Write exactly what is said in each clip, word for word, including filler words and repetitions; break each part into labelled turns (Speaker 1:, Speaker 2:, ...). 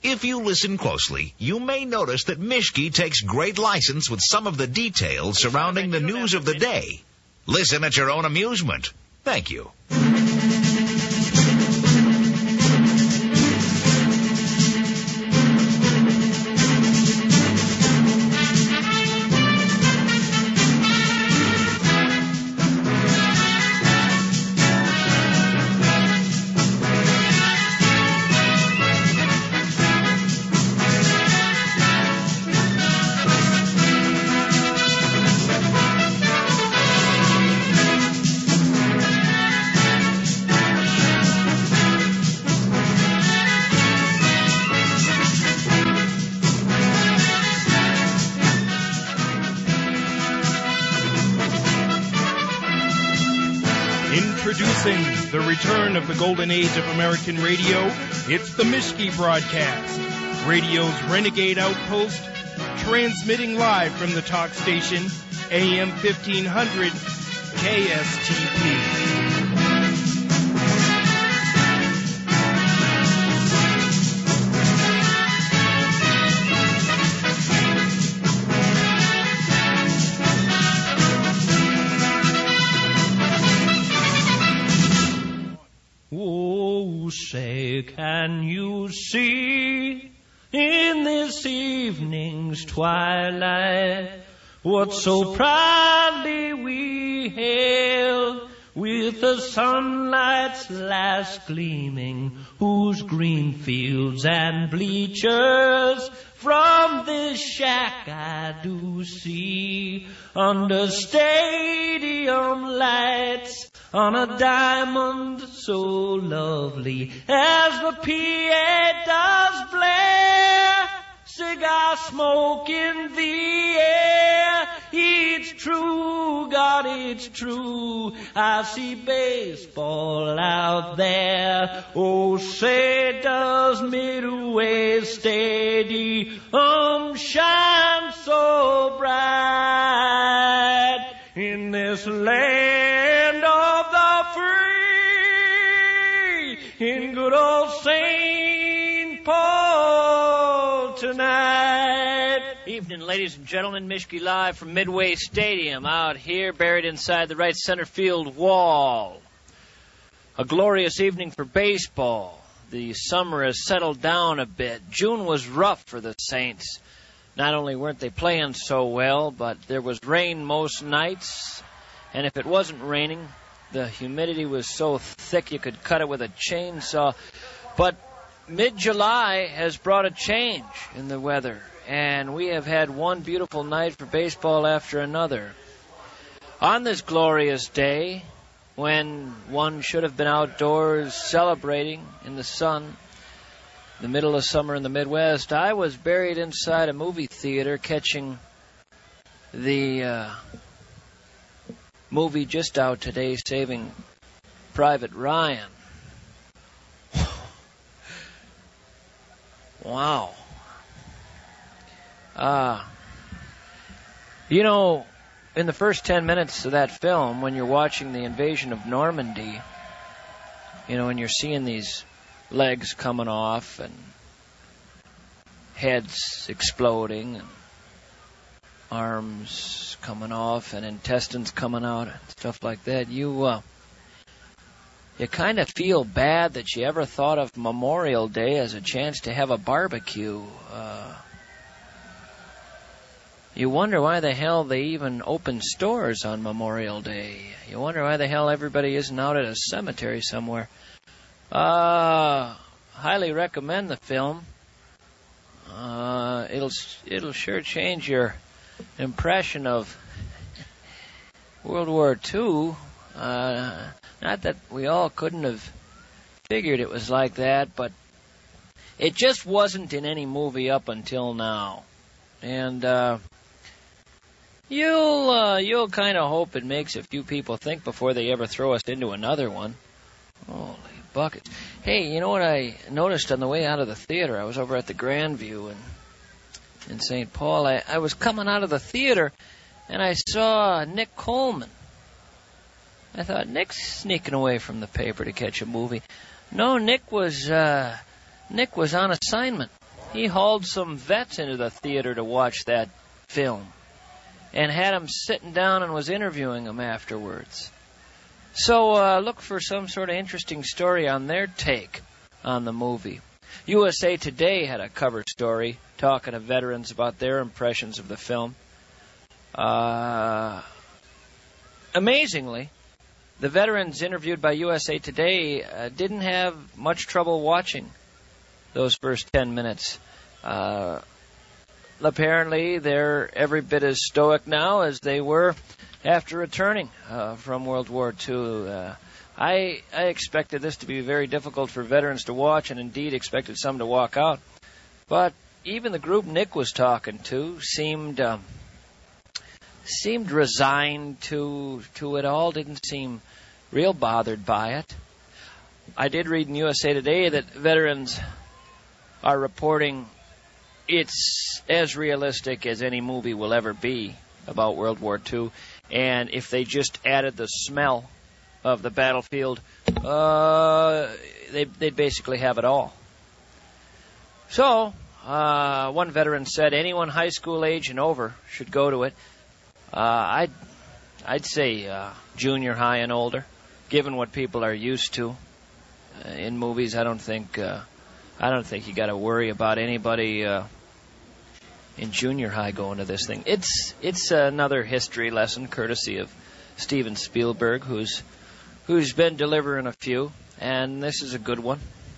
Speaker 1: If you listen closely, you may notice that Mischke takes great license with some of the details surrounding the news of the day. Listen at your own amusement. Thank you.
Speaker 2: Introducing the return of the golden age of American radio, it's the Mischke Broadcast, radio's renegade outpost, transmitting live from the talk station, A M fifteen hundred K S T P.
Speaker 3: Say, can you see in this evening's twilight what so proudly we hailed with the sunlight's last gleaming, whose green fields and bleachers from this shack I do see under stadium lights on a diamond so lovely as the P A does blare, cigar smoke in the air. It's true, God, it's true, I see baseball out there. Oh, say does Midway Stadium shine so bright in this land of the free, in good old Saint Paul tonight.
Speaker 4: Evening, ladies and gentlemen. Mischke live from Midway Stadium out here, buried inside the right center field wall. A glorious evening for baseball. The summer has settled down a bit. June was rough for the Saints. Not only weren't they playing so well, but there was rain most nights. And if it wasn't raining, the humidity was so thick you could cut it with a chainsaw. But mid-July has brought a change in the weather, and we have had one beautiful night for baseball after another. On this glorious day, when one should have been outdoors celebrating in the sun, the middle of summer in the Midwest, I was buried inside a movie theater catching the uh, movie just out today, Saving Private Ryan. Wow. Uh, you know, in the first ten minutes of that film, when you're watching the invasion of Normandy, you know, and you're seeing these legs coming off and heads exploding and arms coming off and intestines coming out and stuff like that, you uh, you kind of feel bad that you ever thought of Memorial Day as a chance to have a barbecue. Uh, you wonder why the hell they even open stores on Memorial Day. You wonder why the hell everybody isn't out at a cemetery somewhere. Uh, highly recommend the film. Uh, it'll it'll sure change your impression of World War Two. Uh, not that we all couldn't have figured it was like that, but it just wasn't in any movie up until now. And uh, you'll uh, you'll kind of hope it makes a few people think before they ever throw us into another one. Holy buckets. Hey, you know what I noticed on the way out of the theater? I was over at the Grandview in, in Saint Paul. I, I was coming out of the theater, and I saw Nick Coleman. I thought, Nick's sneaking away from the paper to catch a movie. No, Nick was uh, Nick was on assignment. he hauled some vets into the theater to watch that film and had them sitting down and was interviewing them afterwards. So uh, look for some sort of interesting story on their take on the movie. U S A Today had a cover story talking to veterans about their impressions of the film. Uh, amazingly, the veterans interviewed by U S A Today uh, didn't have much trouble watching those first ten minutes. Uh, apparently, they're every bit as stoic now as they were after returning uh, from World War Two. Uh, I, I expected this to be very difficult for veterans to watch, and indeed expected some to walk out. But even the group Nick was talking to seemed um, seemed resigned to to it all. Didn't seem real bothered by it. I did read in U S A Today that veterans are reporting it's as realistic as any movie will ever be about World War Two, and if they just added the smell of the battlefield, uh, they, they'd basically have it all. So, uh, one veteran said anyone high school age and over should go to it. Uh, I'd, I'd say uh, junior high and older, given what people are used to uh, in movies. I don't think uh, I don't think you got to worry about anybody uh, in junior high going to this thing. It's it's another history lesson, courtesy of Steven Spielberg, who's who's been delivering a few, and this is a good one.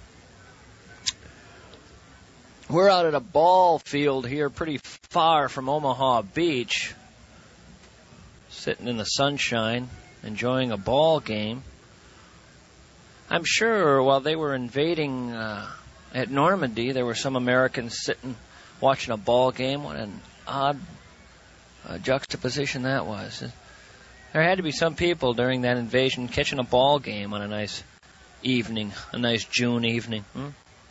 Speaker 4: We're out at a ball field here, pretty far from Omaha Beach, sitting in the sunshine, enjoying a ball game. I'm sure while they were invading uh, at Normandy, there were some Americans sitting watching a ball game. What an odd uh, juxtaposition that was. There had to be some people during that invasion catching a ball game on a nice evening, a nice June evening. Hmm?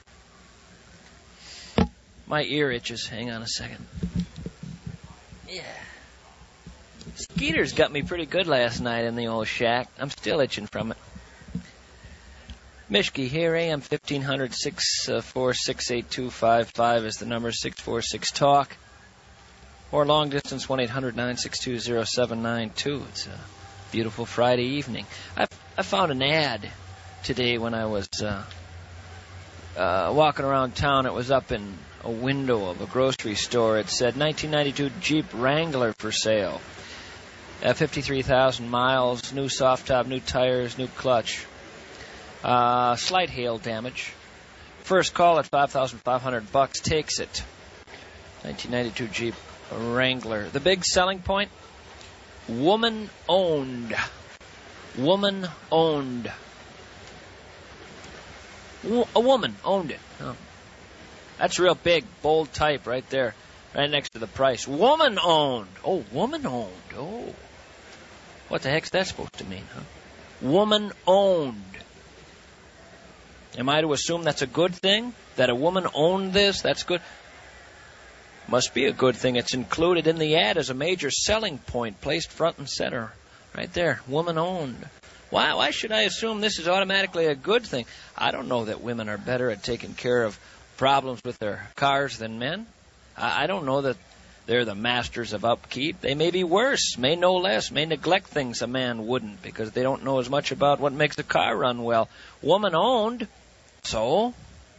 Speaker 4: My ear itches. Hang on a second. Yeah. Skeeters got me pretty good last night in the old shack. I'm still itching from it. Mishke here, A M fifteen hundred, six four six, eight two five five is the number, six four six talk. Or long distance, one eight hundred, nine six two, zero seven nine two. It's a beautiful Friday evening. I, I found an ad today when I was uh, uh, walking around town. It was up in a window of a grocery store. It said nineteen ninety-two Jeep Wrangler for sale. Uh, fifty-three thousand miles, new soft top, new tires, new clutch. Uh, slight hail damage. First call at five thousand five hundred bucks takes it. nineteen ninety-two Jeep Wrangler. The big selling point? Woman owned. Woman owned. W- a woman owned it. Oh. That's real big, bold type right there, right next to the price. Woman owned. Oh, woman owned. Oh. What the heck's that supposed to mean, huh? Woman owned. Am I to assume that's a good thing? That a woman owned this? That's good. Must be a good thing. It's included in the ad as a major selling point, placed front and center. Right there. Woman owned. Why, why should I assume this is automatically a good thing? I don't know that women are better at taking care of problems with their cars than men. I, I don't know that they're the masters of upkeep. They may be worse, may know less, may neglect things a man wouldn't because they don't know as much about what makes a car run well. Woman owned. So?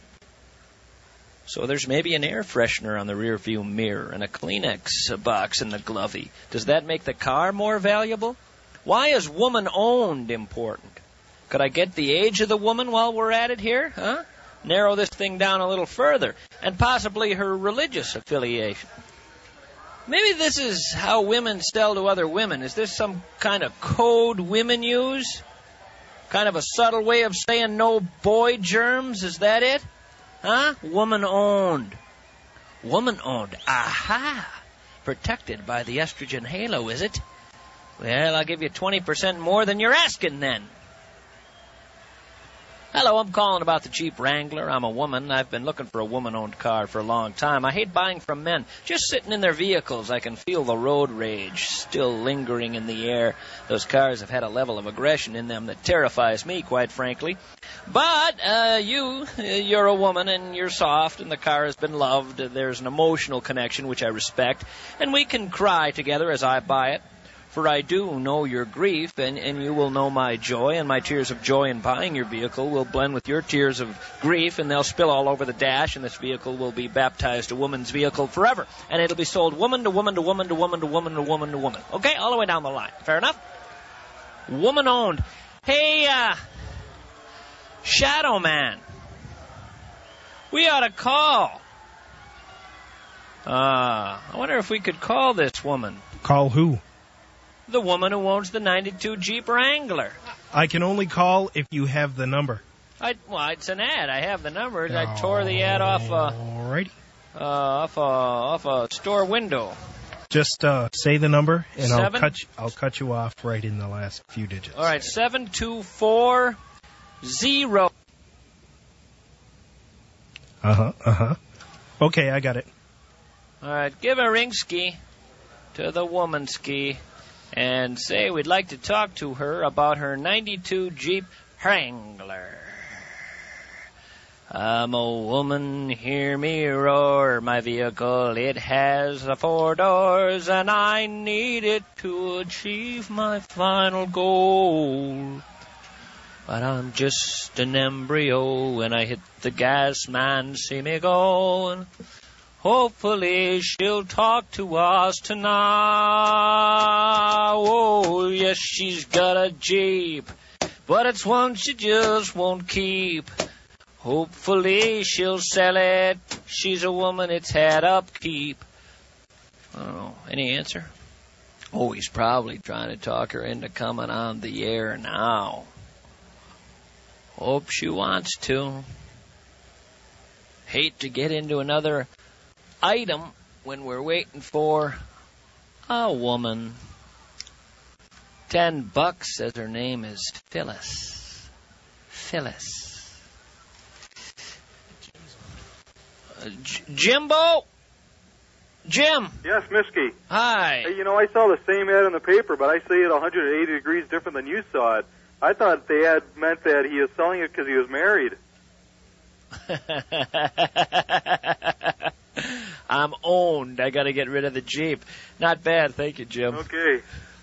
Speaker 4: So there's maybe an air freshener on the rear view mirror and a Kleenex box in the glovey. Does that make the car more valuable? Why is woman owned important? Could I get the age of the woman while we're at it here? Huh? Narrow this thing down a little further. And possibly her religious affiliation. Maybe this is how women sell to other women. Is this some kind of code women use? Kind of a subtle way of saying no boy germs? Is that it? Huh? Woman owned. Woman owned. Aha! Protected by the estrogen halo, is it? Well, I'll give you twenty percent more than you're asking then. Hello, I'm calling about the Jeep Wrangler. I'm a woman. I've been looking for a woman-owned car for a long time. I hate buying from men. Just sitting in their vehicles, I can feel the road rage still lingering in the air. Those cars have had a level of aggression in them that terrifies me, quite frankly. But uh, you, you're a woman, and you're soft, and the car has been loved. There's an emotional connection, which I respect, and we can cry together as I buy it. For I do know your grief, and, and you will know my joy, and my tears of joy in buying your vehicle will blend with your tears of grief, and they'll spill all over the dash, and this vehicle will be baptized a woman's vehicle forever. And it'll be sold woman to woman to woman to woman to woman to woman to woman. Okay, all the way down the line. Fair enough? Woman-owned. Hey, uh, Shadow Man, we ought to call. Uh, I wonder if we could call this woman.
Speaker 2: Call who?
Speaker 4: The woman who owns the ninety-two Jeep Wrangler.
Speaker 2: I can only call if you have the number.
Speaker 4: I, well, it's an ad. I have the numbers. I tore the ad off a,
Speaker 2: Alrighty.
Speaker 4: uh, off a, off a store window.
Speaker 2: Just uh, say the number, and
Speaker 4: Seven?
Speaker 2: I'll cut you, I'll cut you off right in the last few digits.
Speaker 4: All right, seven two four zero.
Speaker 2: Uh huh. Uh huh. Okay, I got it.
Speaker 4: All right, give a ring ski to the woman ski. And say we'd like to talk to her about her ninety-two Jeep Wrangler. I'm a woman, hear me roar. My vehicle, it has the four doors, and I need it to achieve my final goal. But I'm just an embryo when I hit the gas, man, see me going. Hopefully she'll talk to us tonight. Oh, yes, she's got a Jeep, but it's one she just won't keep. Hopefully she'll sell it. She's a woman, it's had upkeep. I don't know. Any answer? Oh, he's probably trying to talk her into coming on the air now. Hope she wants to. Hate to get into another item when we're waiting for a woman. Ten bucks says her name is Phyllis. Phyllis. Uh, J- Jimbo? Jim?
Speaker 5: Yes, Miskey.
Speaker 4: Hi.
Speaker 5: Hey, you know, I saw the same ad in the paper, but I see it one hundred eighty degrees different than you saw it. I thought the ad meant that he was selling it because he was married.
Speaker 4: I'm owned. I got to get rid of the Jeep. Not bad. Thank you, Jim.
Speaker 5: Okay.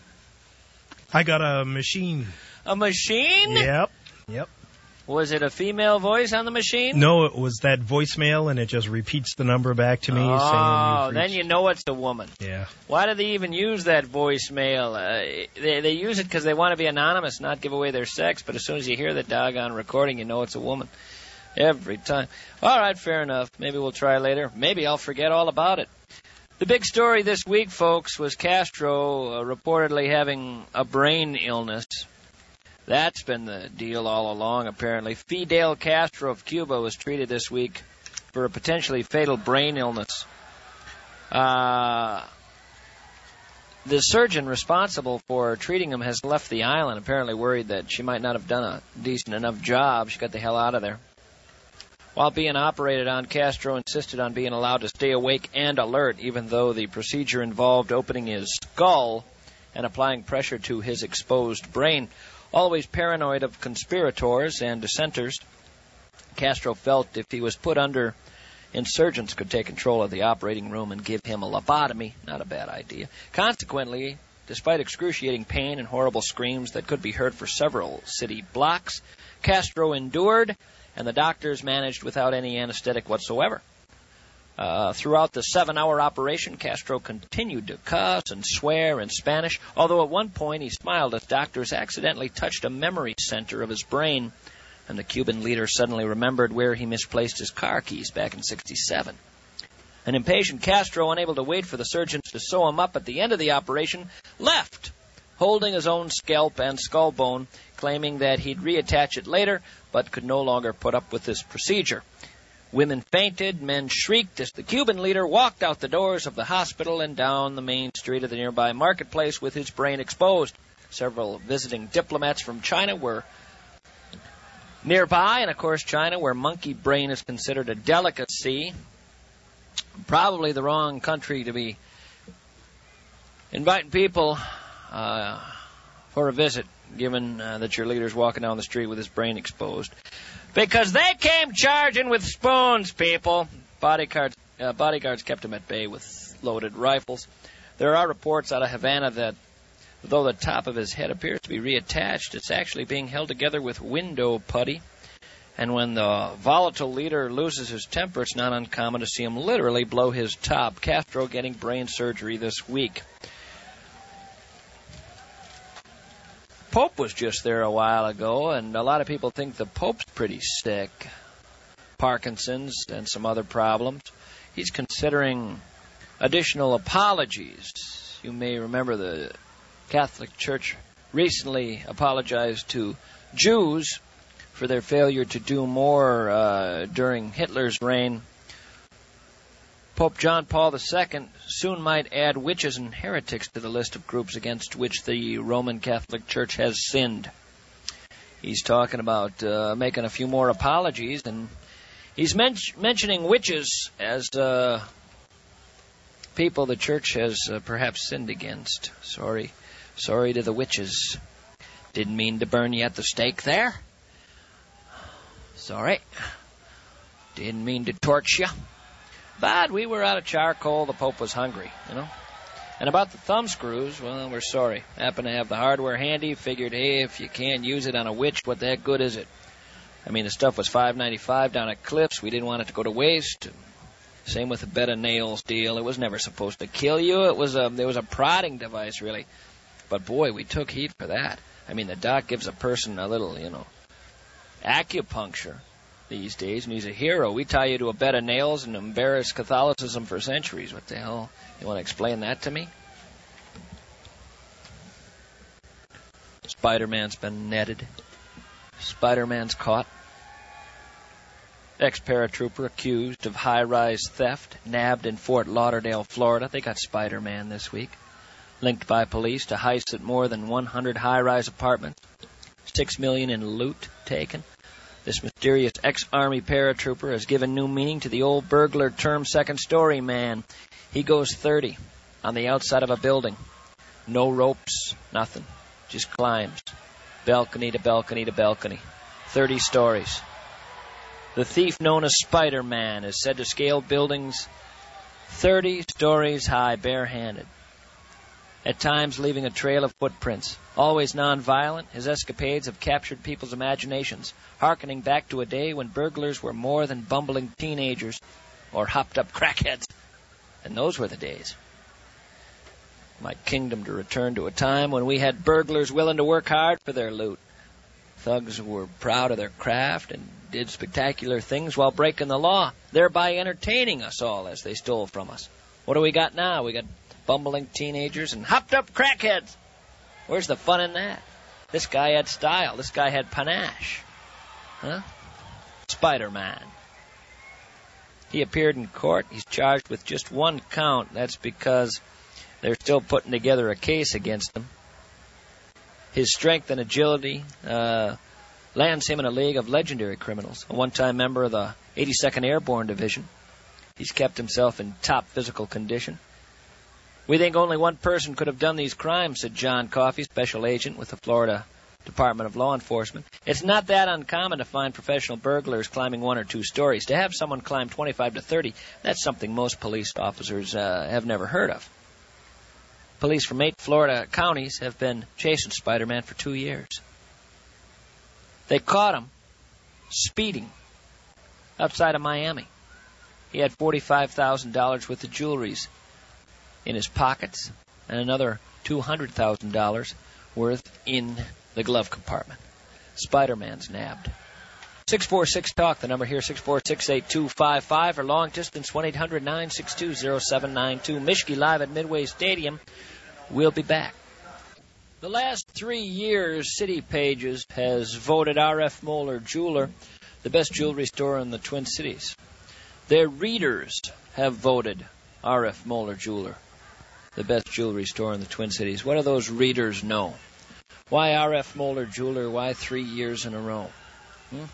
Speaker 2: I got a machine.
Speaker 4: A machine?
Speaker 2: Yep. Yep.
Speaker 4: Was it a female voice on the machine?
Speaker 2: No, it was that voicemail, and it just repeats the number back to me.
Speaker 4: Oh,
Speaker 2: saying
Speaker 4: then you know it's a woman.
Speaker 2: Yeah.
Speaker 4: Why do they even use that voicemail? Uh, they, they use it because they want to be anonymous, not give away their sex, but as soon as you hear the doggone recording, you know it's a woman. Every time. All right, fair enough. Maybe we'll try later. Maybe I'll forget all about it. The big story this week, folks, was Castro uh, reportedly having a brain illness. That's been the deal all along, apparently. Fidel Castro of Cuba was treated this week for a potentially fatal brain illness. Uh, the surgeon responsible for treating him has left the island, apparently worried that she might not have done a decent enough job. She got the hell out of there. While being operated on, Castro insisted on being allowed to stay awake and alert, even though the procedure involved opening his skull and applying pressure to his exposed brain. Always paranoid of conspirators and dissenters, Castro felt if he was put under, insurgents could take control of the operating room and give him a lobotomy. Not a bad idea. Consequently, despite excruciating pain and horrible screams that could be heard for several city blocks, Castro endured, and the doctors managed without any anesthetic whatsoever. Uh, throughout the seven-hour operation, Castro continued to cuss and swear in Spanish, although at one point he smiled as doctors accidentally touched a memory center of his brain, and the Cuban leader suddenly remembered where he misplaced his car keys back in sixty-seven. An impatient Castro, unable to wait for the surgeons to sew him up at the end of the operation, left, holding his own scalp and skull bone, claiming that he'd reattach it later, but could no longer put up with this procedure. Women fainted, men shrieked as the Cuban leader walked out the doors of the hospital and down the main street of the nearby marketplace with his brain exposed. Several visiting diplomats from China were Nearby, and of course China, where monkey brain is considered a delicacy, probably the wrong country to be inviting people uh, for a visit, given uh, that your leader's walking down the street with his brain exposed. Because they came charging with spoons, people. Bodyguards, uh, bodyguards kept him at bay with loaded rifles. There are reports out of Havana that though the top of his head appears to be reattached, it's actually being held together with window putty. And when the volatile leader loses his temper, it's not uncommon to see him literally blow his top. Castro getting brain surgery this week. Pope was just there a while ago, and a lot of people think the Pope's pretty sick. Parkinson's and some other problems. He's considering additional apologies. You may remember the Catholic Church recently apologized to Jews for their failure to do more uh, during Hitler's reign. Pope John Paul the Second soon might add witches and heretics to the list of groups against which the Roman Catholic Church has sinned. He's talking about uh, making a few more apologies, and he's men- mentioning witches as uh, people the Church has uh, perhaps sinned against. Sorry. Sorry to the witches. Didn't mean to burn you at the stake there. Sorry. Didn't mean to torch you. But we were out of charcoal. The Pope was hungry, you know. And about the thumb screws, well, we're sorry. Happen to have the hardware handy. Figured, hey, if you can't use it on a witch, what the heck good is it? I mean, the stuff was five ninety-five down at Cliffs. We didn't want it to go to waste. Same with the bed of nails deal. It was never supposed to kill you. It was a, it was a prodding device, really. But, boy, we took heat for that. I mean, the doc gives a person a little, you know, acupuncture these days, and he's a hero. We tie you to a bed of nails and embarrass Catholicism for centuries. What the hell? You want to explain that to me? Spider-Man's been netted. Spider-Man's caught. Ex-paratrooper accused of high-rise theft, nabbed in Fort Lauderdale, Florida. They got Spider-Man this week. Linked by police to heists at more than one hundred high-rise apartments. Six million in loot taken. This mysterious ex-Army paratrooper has given new meaning to the old burglar term second-story man. He goes thirty on the outside of a building. No ropes, nothing. Just climbs. Balcony to balcony to balcony. Thirty stories. The thief known as Spider-Man is said to scale buildings thirty stories high barehanded. At times leaving a trail of footprints. Always non-violent, his escapades have captured people's imaginations, hearkening back to a day when burglars were more than bumbling teenagers or hopped-up crackheads. And those were the days. My kingdom to return to a time when we had burglars willing to work hard for their loot. Thugs were proud of their craft and did spectacular things while breaking the law, thereby entertaining us all as they stole from us. What do we got now? We got bumbling teenagers and hopped-up crackheads. Where's the fun in that? This guy had style. This guy had panache. Huh? Spider-Man. He appeared in court. He's charged with just one count. That's because they're still putting together a case against him. His strength and agility uh, lands him in a league of legendary criminals, a one-time member of the eighty-second Airborne Division. He's kept himself in top physical condition. We think only one person could have done these crimes, said John Coffey, special agent with the Florida Department of Law Enforcement. It's not that uncommon to find professional burglars climbing one or two stories. To have someone climb twenty-five to thirty, that's something most police officers uh, have never heard of. Police from eight Florida counties have been chasing Spider-Man for two years. They caught him speeding outside of Miami. He had forty-five thousand dollars worth of jewelries in his pockets and another two hundred thousand dollars worth in the glove compartment. Spider-Man's nabbed. six four six talk, the number here, six four six, eight two five five, or long distance, one eight hundred, nine six two, zero seven nine two. Mischke live at Midway Stadium. We'll be back. The last three years, City Pages has voted R F. Moeller Jeweler the best jewelry store in the Twin Cities. Their readers have voted R F. Moeller Jeweler the best jewelry store in the Twin Cities. What do those readers know? Why R F. Moeller Jeweler? Why three years in a row? Hmm?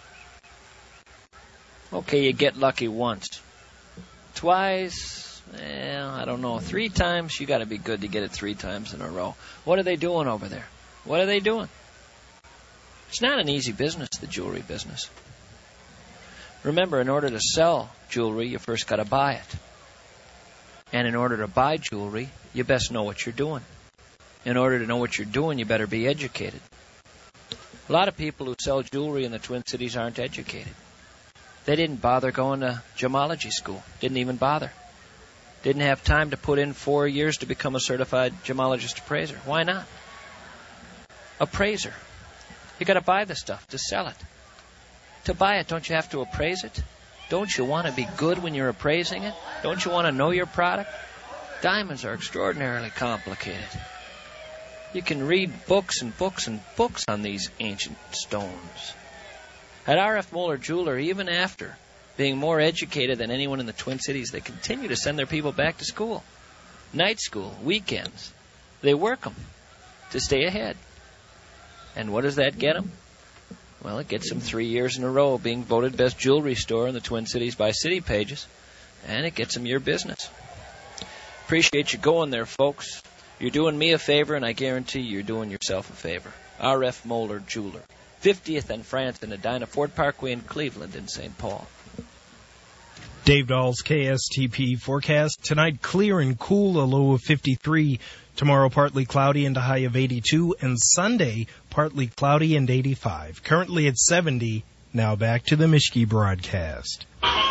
Speaker 4: Okay, you get lucky once. Twice, eh, I don't know. Three times, you got to be good to get it three times in a row. What are they doing over there? What are they doing? It's not an easy business, the jewelry business. Remember, in order to sell jewelry, you first got to buy it. And in order to buy jewelry, you best know what you're doing. In order to know what you're doing, you better be educated. A lot of people who sell jewelry in the Twin Cities aren't educated. They didn't bother going to gemology school. Didn't even bother. Didn't have time to put in four years to become a certified gemologist appraiser. Why not? Appraiser. You got to buy the stuff to sell it. To buy it, don't you have to appraise it? Don't you want to be good when you're appraising it? Don't you want to know your product? Diamonds are extraordinarily complicated. You can read books and books and books on these ancient stones. At R F. Moeller Jeweler, even after being more educated than anyone in the Twin Cities, they continue to send their people back to school. Night school, weekends. They work them to stay ahead. And what does that get them? Well, it gets them three years in a row being voted best jewelry store in the Twin Cities by City Pages. And it gets them your business. Appreciate you going there, folks. You're doing me a favor, and I guarantee you're doing yourself a favor. R F. Moeller Jeweler. fiftieth and France in Edina, Ford Parkway in Cleveland in Saint Paul.
Speaker 2: Dave Dahl's K S T P forecast. Tonight, clear and cool, a low of fifty-three. Tomorrow, partly cloudy and a high of eighty-two. And Sunday, partly cloudy and eighty-five. Currently at seventy. Now back to the Mischke broadcast.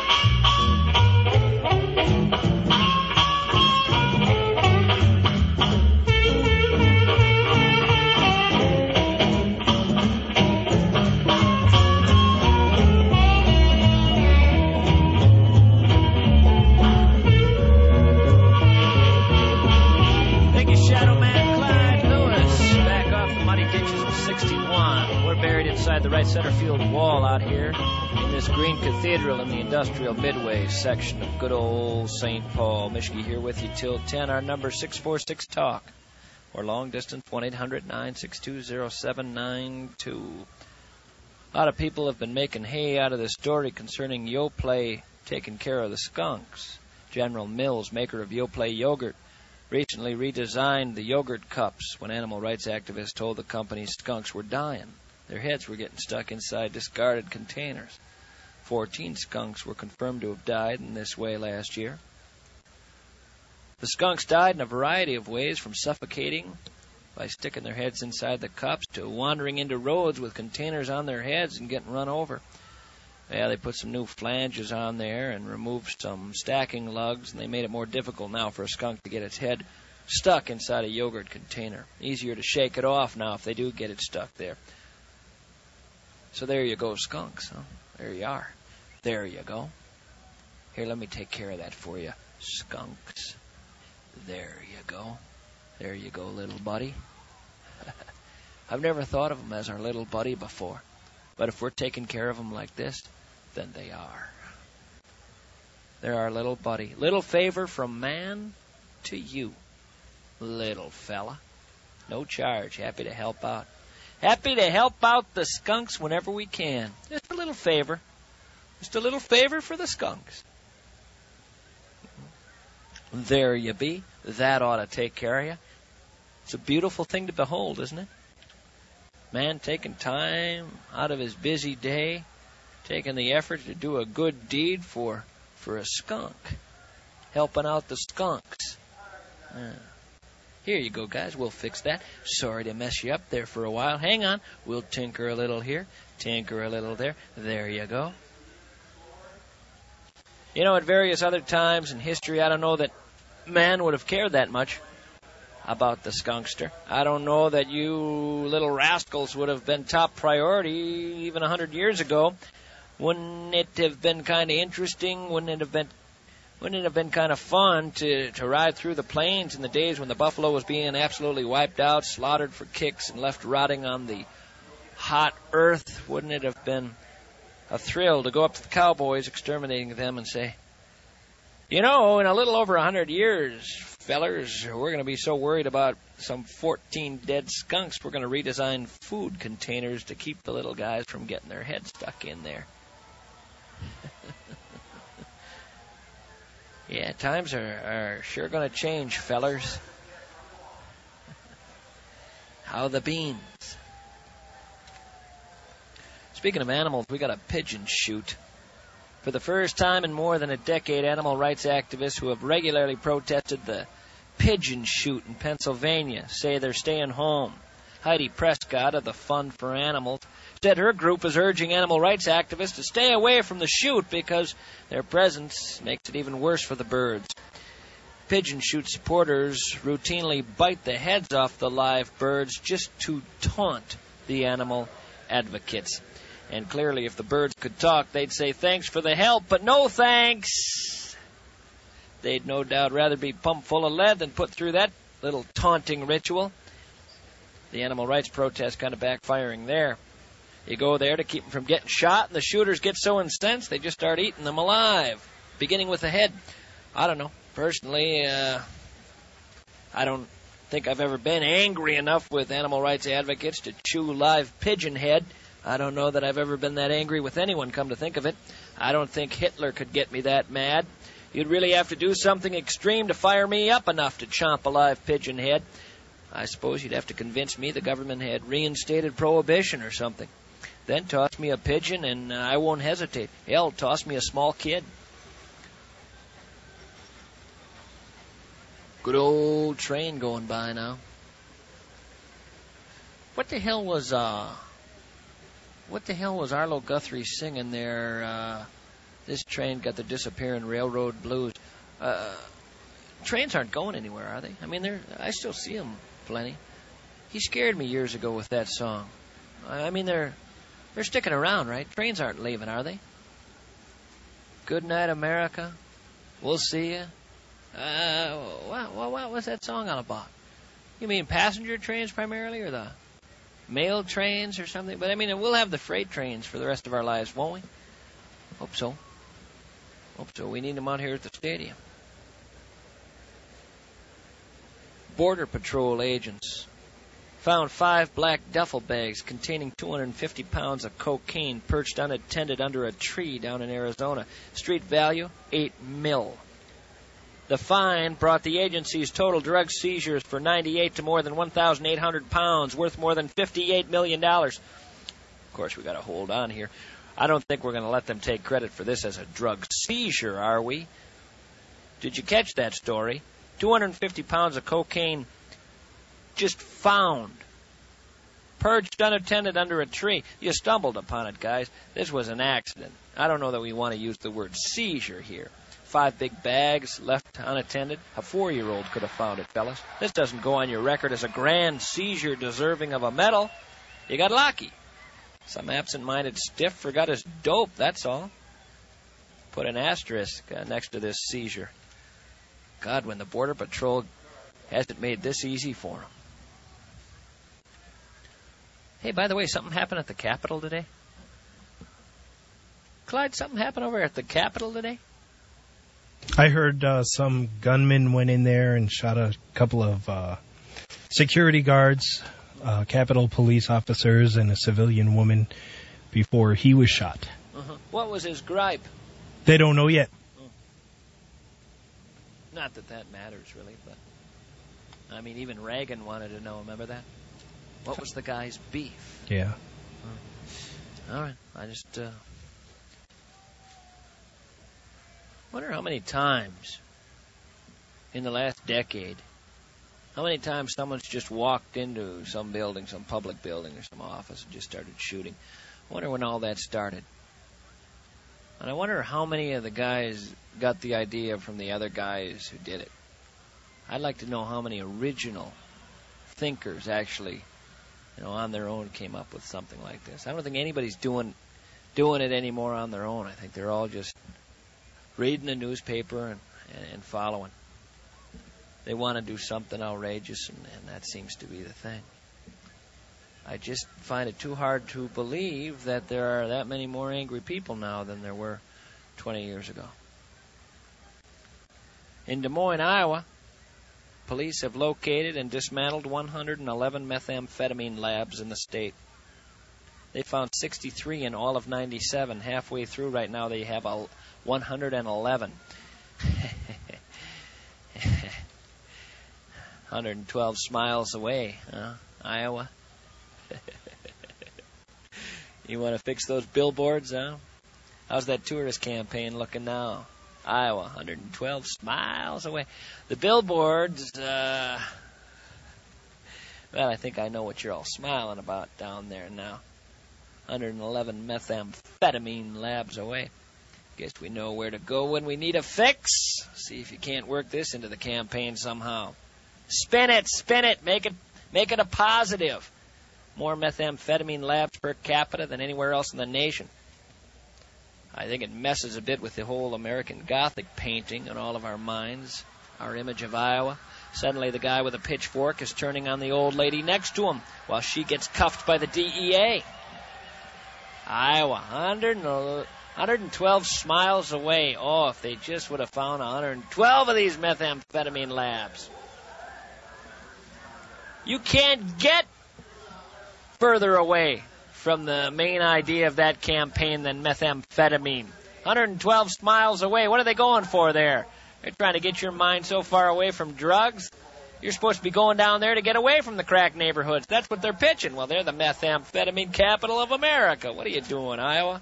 Speaker 4: Inside the right center field wall out here in this green cathedral in the industrial midway section of good old Saint Paul. Mischke here with you till ten. Our number six four six talk or long distance one eight hundred nine six two zero seven nine two. A lot of people have been making hay out of the story concerning Yoplait taking care of the skunks. General Mills, maker of Yoplait yogurt, recently redesigned the yogurt cups when animal rights activists told the company skunks were dying. Their heads were getting stuck inside discarded containers. Fourteen skunks were confirmed to have died in this way last year. The skunks died in a variety of ways, from suffocating by sticking their heads inside the cups to wandering into roads with containers on their heads and getting run over. Yeah, they put some new flanges on there and removed some stacking lugs, and they made it more difficult now for a skunk to get its head stuck inside a yogurt container. Easier to shake it off now if they do get it stuck there. So there you go, skunks. Huh? There you are. There you go. Here, let me take care of that for you, skunks. There you go. There you go, little buddy. I've never thought of them as our little buddy before. But if we're taking care of them like this, then they are. They're our little buddy. Little favor from man to you, little fella. No charge. Happy to help out. Happy to help out the skunks whenever we can. Just a little favor. Just a little favor for the skunks. There you be. That ought to take care of you. It's a beautiful thing to behold, isn't it? Man taking time out of his busy day, taking the effort to do a good deed for, for a skunk. Helping out the skunks. Yeah. Here you go, guys. We'll fix that. Sorry to mess you up there for a while. Hang on. We'll tinker a little here, tinker a little there. There you go. You know, at various other times in history, I don't know that man would have cared that much about the skunkster. I don't know that you little rascals would have been top priority even a hundred years ago. Wouldn't it have been kind of interesting? Wouldn't it have been Wouldn't it have been kind of fun to, to ride through the plains in the days when the buffalo was being absolutely wiped out, slaughtered for kicks, and left rotting on the hot earth? Wouldn't it have been a thrill to go up to the cowboys, exterminating them, and say, you know, in a little over a hundred years, fellers, we're going to be so worried about some fourteen dead skunks, we're going to redesign food containers to keep the little guys from getting their heads stuck in there. Yeah, times are, are sure going to change, fellers. How the beans. Speaking of animals, we got a pigeon shoot. For the first time in more than a decade, animal rights activists who have regularly protested the pigeon shoot in Pennsylvania say they're staying home. Heidi Prescott of the Fund for Animals said her group is urging animal rights activists to stay away from the shoot because their presence makes it even worse for the birds. Pigeon shoot supporters routinely bite the heads off the live birds just to taunt the animal advocates. And clearly, if the birds could talk, they'd say thanks for the help, but no thanks. They'd no doubt rather be pumped full of lead than put through that little taunting ritual. The animal rights protest kind of backfiring there. You go there to keep them from getting shot, and the shooters get so incensed they just start eating them alive, beginning with the head. I don't know. Personally, uh, I don't think I've ever been angry enough with animal rights advocates to chew live pigeon head. I don't know that I've ever been that angry with anyone, come to think of it. I don't think Hitler could get me that mad. You'd really have to do something extreme to fire me up enough to chomp a live pigeon head. I suppose you'd have to convince me the government had reinstated prohibition or something. Then toss me a pigeon and uh, I won't hesitate. Hell, toss me a small kid. Good old train going by now. What the hell was, uh... What the hell was Arlo Guthrie singing there? Uh, this train got the disappearing railroad blues. Uh, trains aren't going anywhere, are they? I mean, they're. I still see them plenty. He scared me years ago with that song. I mean, they're they're sticking around, right? Trains aren't leaving, are they? Good night, America. We'll see you. Uh, what, what, what was that song all about? You mean passenger trains primarily, or the mail trains or something? But I mean, we'll have the freight trains for the rest of our lives, won't we? Hope so. Hope so. We need them out here at the stadium. Border Patrol agents found five black duffel bags containing two hundred fifty pounds of cocaine perched unattended under a tree down in Arizona. Street value, eight mil. The fine brought the agency's total drug seizures for ninety-eight to more than one thousand eight hundred pounds, worth more than fifty-eight million dollars. Of course, we got to hold on here. I don't think we're going to let them take credit for this as a drug seizure, are we? Did you catch that story? two hundred fifty pounds of cocaine just found, perched unattended under a tree. You stumbled upon it, guys. This was an accident. I don't know that we want to use the word seizure here. Five big bags left unattended. A four-year-old could have found it, fellas. This doesn't go on your record as a grand seizure deserving of a medal. You got lucky. Some absent-minded stiff forgot his dope, that's all. Put an asterisk uh, next to this seizure. God, when the Border Patrol hasn't made this easy for them. Hey, by the way, something happened at the Capitol today? Clyde, something happened over at the Capitol today?
Speaker 2: I heard uh, some gunman went in there and shot a couple of uh, security guards, uh, Capitol police officers, and a civilian woman before he was shot.
Speaker 4: Uh-huh. What was his gripe?
Speaker 2: They don't know yet.
Speaker 4: Oh. Not that that matters, really, but... I mean, even Reagan wanted to know, remember that? What was the guy's beef?
Speaker 2: Yeah.
Speaker 4: Oh. All right, I just... Uh, wonder how many times in the last decade, how many times someone's just walked into some building, some public building or some office and just started shooting. I wonder when all that started. And I wonder how many of the guys got the idea from the other guys who did it. I'd like to know how many original thinkers actually, you know, on their own came up with something like this. I don't think anybody's doing doing it anymore on their own. I think they're all just reading the newspaper and, and, and following. They want to do something outrageous, and, and that seems to be the thing. I just find it too hard to believe that there are that many more angry people now than there were twenty years ago. In Des Moines, Iowa, police have located and dismantled one hundred eleven methamphetamine labs in the state. They found sixty-three in all of ninety-seven. Halfway through right now, they have a one hundred eleven. one hundred twelve miles away, huh? Iowa. You want to fix those billboards, huh? How's that tourist campaign looking now? Iowa, one hundred twelve miles away. The billboards, uh, well, I think I know what you're all smiling about down there now. one hundred eleven methamphetamine labs away. Guess we know where to go when we need a fix. See if you can't work this into the campaign somehow. Spin it, spin it, make it, make it a positive. More methamphetamine labs per capita than anywhere else in the nation. I think it messes a bit with the whole American Gothic painting in all of our minds, our image of Iowa. Suddenly the guy with a pitchfork is turning on the old lady next to him while she gets cuffed by the D E A. Iowa, one hundred twelve miles away. Oh, if they just would have found one hundred twelve of these methamphetamine labs. You can't get further away from the main idea of that campaign than methamphetamine. one hundred twelve miles away. What are they going for there? They're trying to get your mind so far away from drugs. You're supposed to be going down there to get away from the crack neighborhoods. That's what they're pitching. Well, they're the methamphetamine capital of America. What are you doing, Iowa?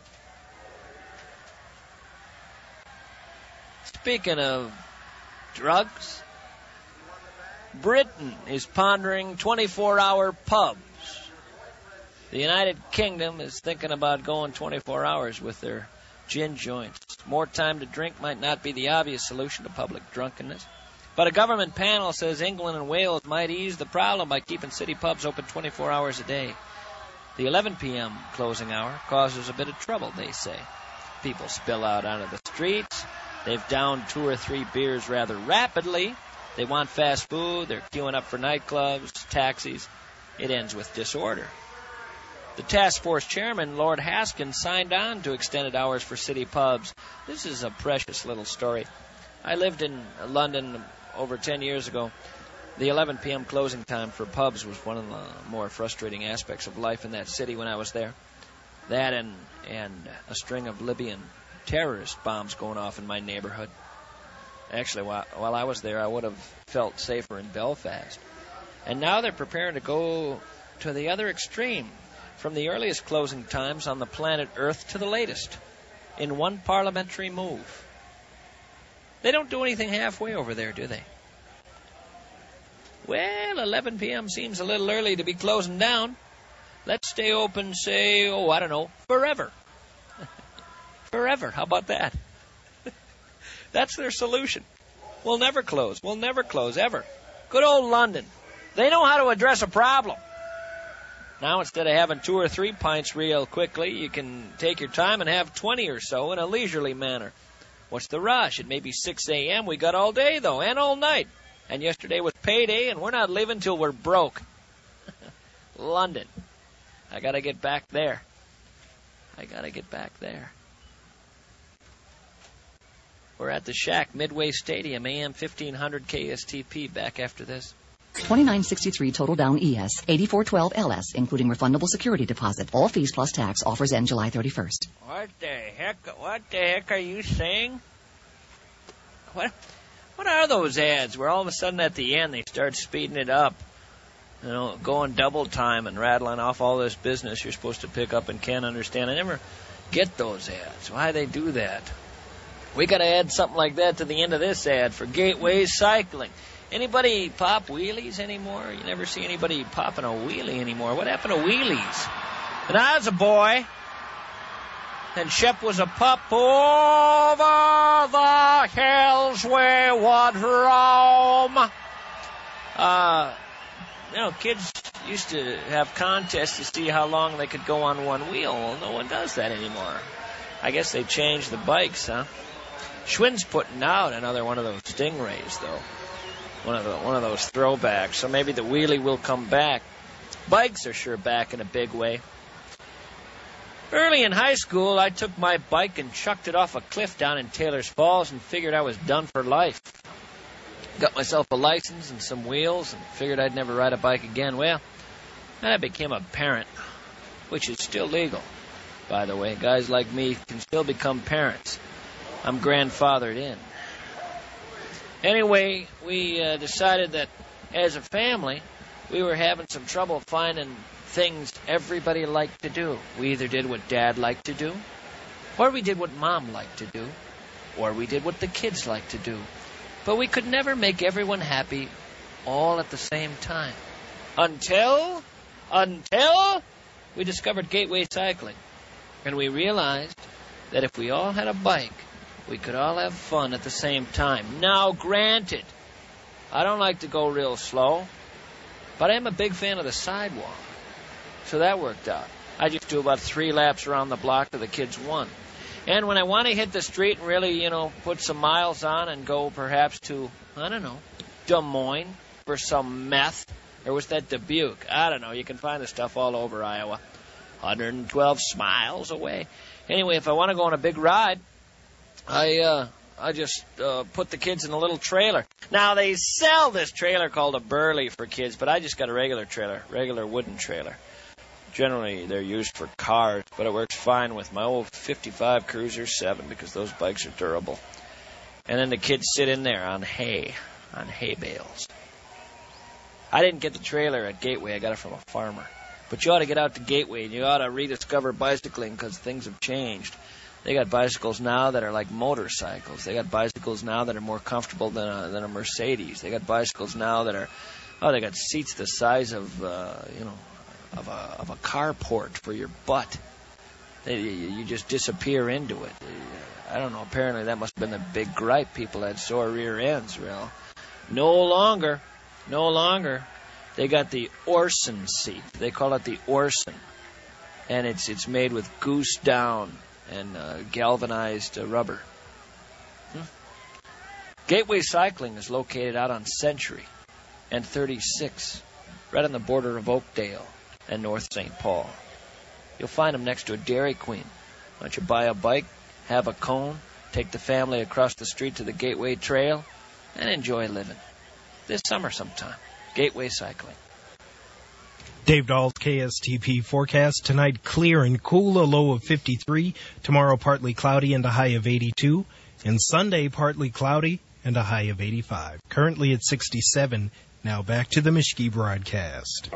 Speaker 4: Speaking of drugs, Britain is pondering twenty-four hour pubs. The United Kingdom is thinking about going twenty-four hours with their gin joints. More time to drink might not be the obvious solution to public drunkenness. But a government panel says England and Wales might ease the problem by keeping city pubs open twenty-four hours a day. The eleven p.m. closing hour causes a bit of trouble, they say. People spill out onto the streets. They've downed two or three beers rather rapidly. They want fast food. They're queuing up for nightclubs, taxis. It ends with disorder. The task force chairman, Lord Haskins, signed on to extended hours for city pubs. This is a precious little story. I lived in London over ten years ago. The eleven p.m. closing time for pubs was one of the more frustrating aspects of life in that city when I was there. That and, and a string of Libyan terrorist bombs going off in my neighborhood. Actually, while, while I was there, I would have felt safer in Belfast. And now they're preparing to go to the other extreme, from the earliest closing times on the planet Earth to the latest, in one parliamentary move. They don't do anything halfway over there, do they? Well, eleven p.m. seems a little early to be closing down. Let's stay open, say, oh, I don't know, forever. Forever, how about that? That's their solution. We'll never close. We'll never close, ever. Good old London. They know how to address a problem. Now, instead of having two or three pints real quickly, you can take your time and have twenty or so in a leisurely manner. What's the rush? It may be six a.m. We got all day, though, and all night. And yesterday was payday, and we're not leaving till we're broke. London. I got to get back there. I got to get back there. We're at the Shack, Midway Stadium, A M fifteen hundred K S T P, back after this.
Speaker 6: twenty-nine sixty-three total down E S, eighty-four twelve L S, including refundable security deposit. All fees plus tax. Offers end July thirty-first.
Speaker 4: What the heck? What the heck are you saying? What? What are those ads where all of a sudden at the end they start speeding it up? You know, going double time and rattling off all this business you're supposed to pick up and can't understand. I never get those ads. Why they do that? We got to add something like that to the end of this ad for Gateway Cycling. Anybody pop wheelies anymore? You never see anybody popping a wheelie anymore. What happened to wheelies? And I was a boy, and Shep was a pup. Over the hills we would roam. Uh, you know, kids used to have contests to see how long they could go on one wheel. Well, no one does that anymore. I guess they changed the bikes, huh? Schwinn's putting out another one of those Stingrays, though. One of the, one of those throwbacks. So maybe the wheelie will come back. Bikes are sure back in a big way. Early in high school, I took my bike and chucked it off a cliff down in Taylor's Falls and figured I was done for life. got myself a license and some wheels and figured I'd never ride a bike again. Well, then I became a parent, which is still legal, by the way. Guys like me can still become parents. I'm grandfathered in. Anyway, we uh, decided that as a family, we were having some trouble finding things everybody liked to do. We either did what Dad liked to do, or we did what Mom liked to do, or we did what the kids liked to do. But we could never make everyone happy all at the same time. Until, until we discovered Gateway Cycling. And we realized that if we all had a bike, we could all have fun at the same time. Now, granted, I don't like to go real slow, but I am a big fan of the sidewalk. So that worked out. I just do about three laps around the block to the kids' one. And when I want to hit the street and really, you know, put some miles on and go perhaps to, I don't know, Des Moines for some meth, or was that Dubuque? I don't know. You can find the stuff all over Iowa. one hundred twelve miles away. Anyway, if I want to go on a big ride, I uh, I just uh, put the kids in a little trailer. Now, they sell this trailer called a Burley for kids, but I just got a regular trailer, regular wooden trailer. Generally, they're used for cars, but it works fine with my old fifty-five Cruiser seven because those bikes are durable. And then the kids sit in there on hay, on hay bales. I didn't get the trailer at Gateway. I got it from a farmer. But you ought to get out to Gateway, and you ought to rediscover bicycling because things have changed. They got bicycles now that are like motorcycles. They got bicycles now that are more comfortable than a, than a Mercedes. They got bicycles now that are, oh, they got seats the size of, uh, you know, of a of a carport for your butt. They, you, you just disappear into it. I don't know. Apparently that must have been the big gripe. People had sore rear ends. Well, no longer, no longer. They got the Orson seat. They call it the Orson, and it's it's made with goose down and uh, galvanized uh, rubber. Hmm? Gateway Cycling is located out on Century and thirty-six, right on the border of Oakdale and North Saint Paul. You'll find them next to a Dairy Queen. Why don't you buy a bike, have a cone, take the family across the street to the Gateway Trail, and enjoy living. This summer sometime. Gateway Cycling.
Speaker 2: Dave Dahl's K S T P forecast. Tonight, clear and cool, a low of fifty-three. Tomorrow, partly cloudy and a high of eighty-two. And Sunday, partly cloudy and a high of eighty-five. Currently at sixty-seven. Now back to the Mischke broadcast.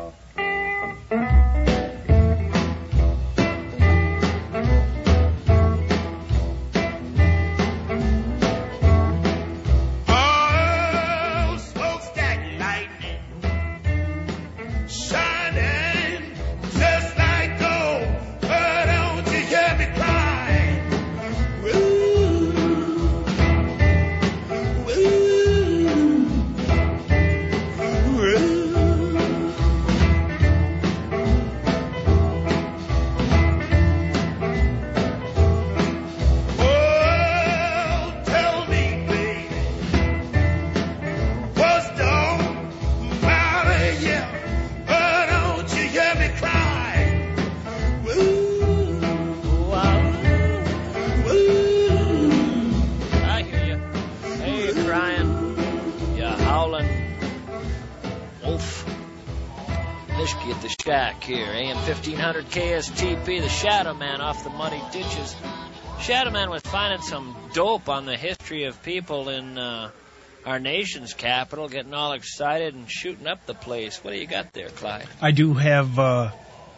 Speaker 2: Here, A M fifteen hundred K S T P, the Shadow Man off the muddy ditches. Shadow Man was finding some dope on the history of people in uh, our nation's capital, getting all excited and shooting up the place. What do you got there, Clyde? I do have uh,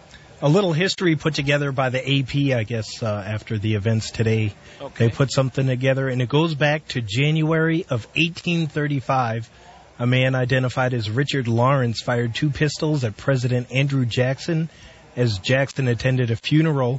Speaker 2: a little history put together by the A P, I guess, uh, after the events today.
Speaker 4: Okay.
Speaker 2: They put something together, and it goes back to January of eighteen thirty-five. A man identified as Richard Lawrence fired two pistols at President Andrew Jackson as Jackson attended a funeral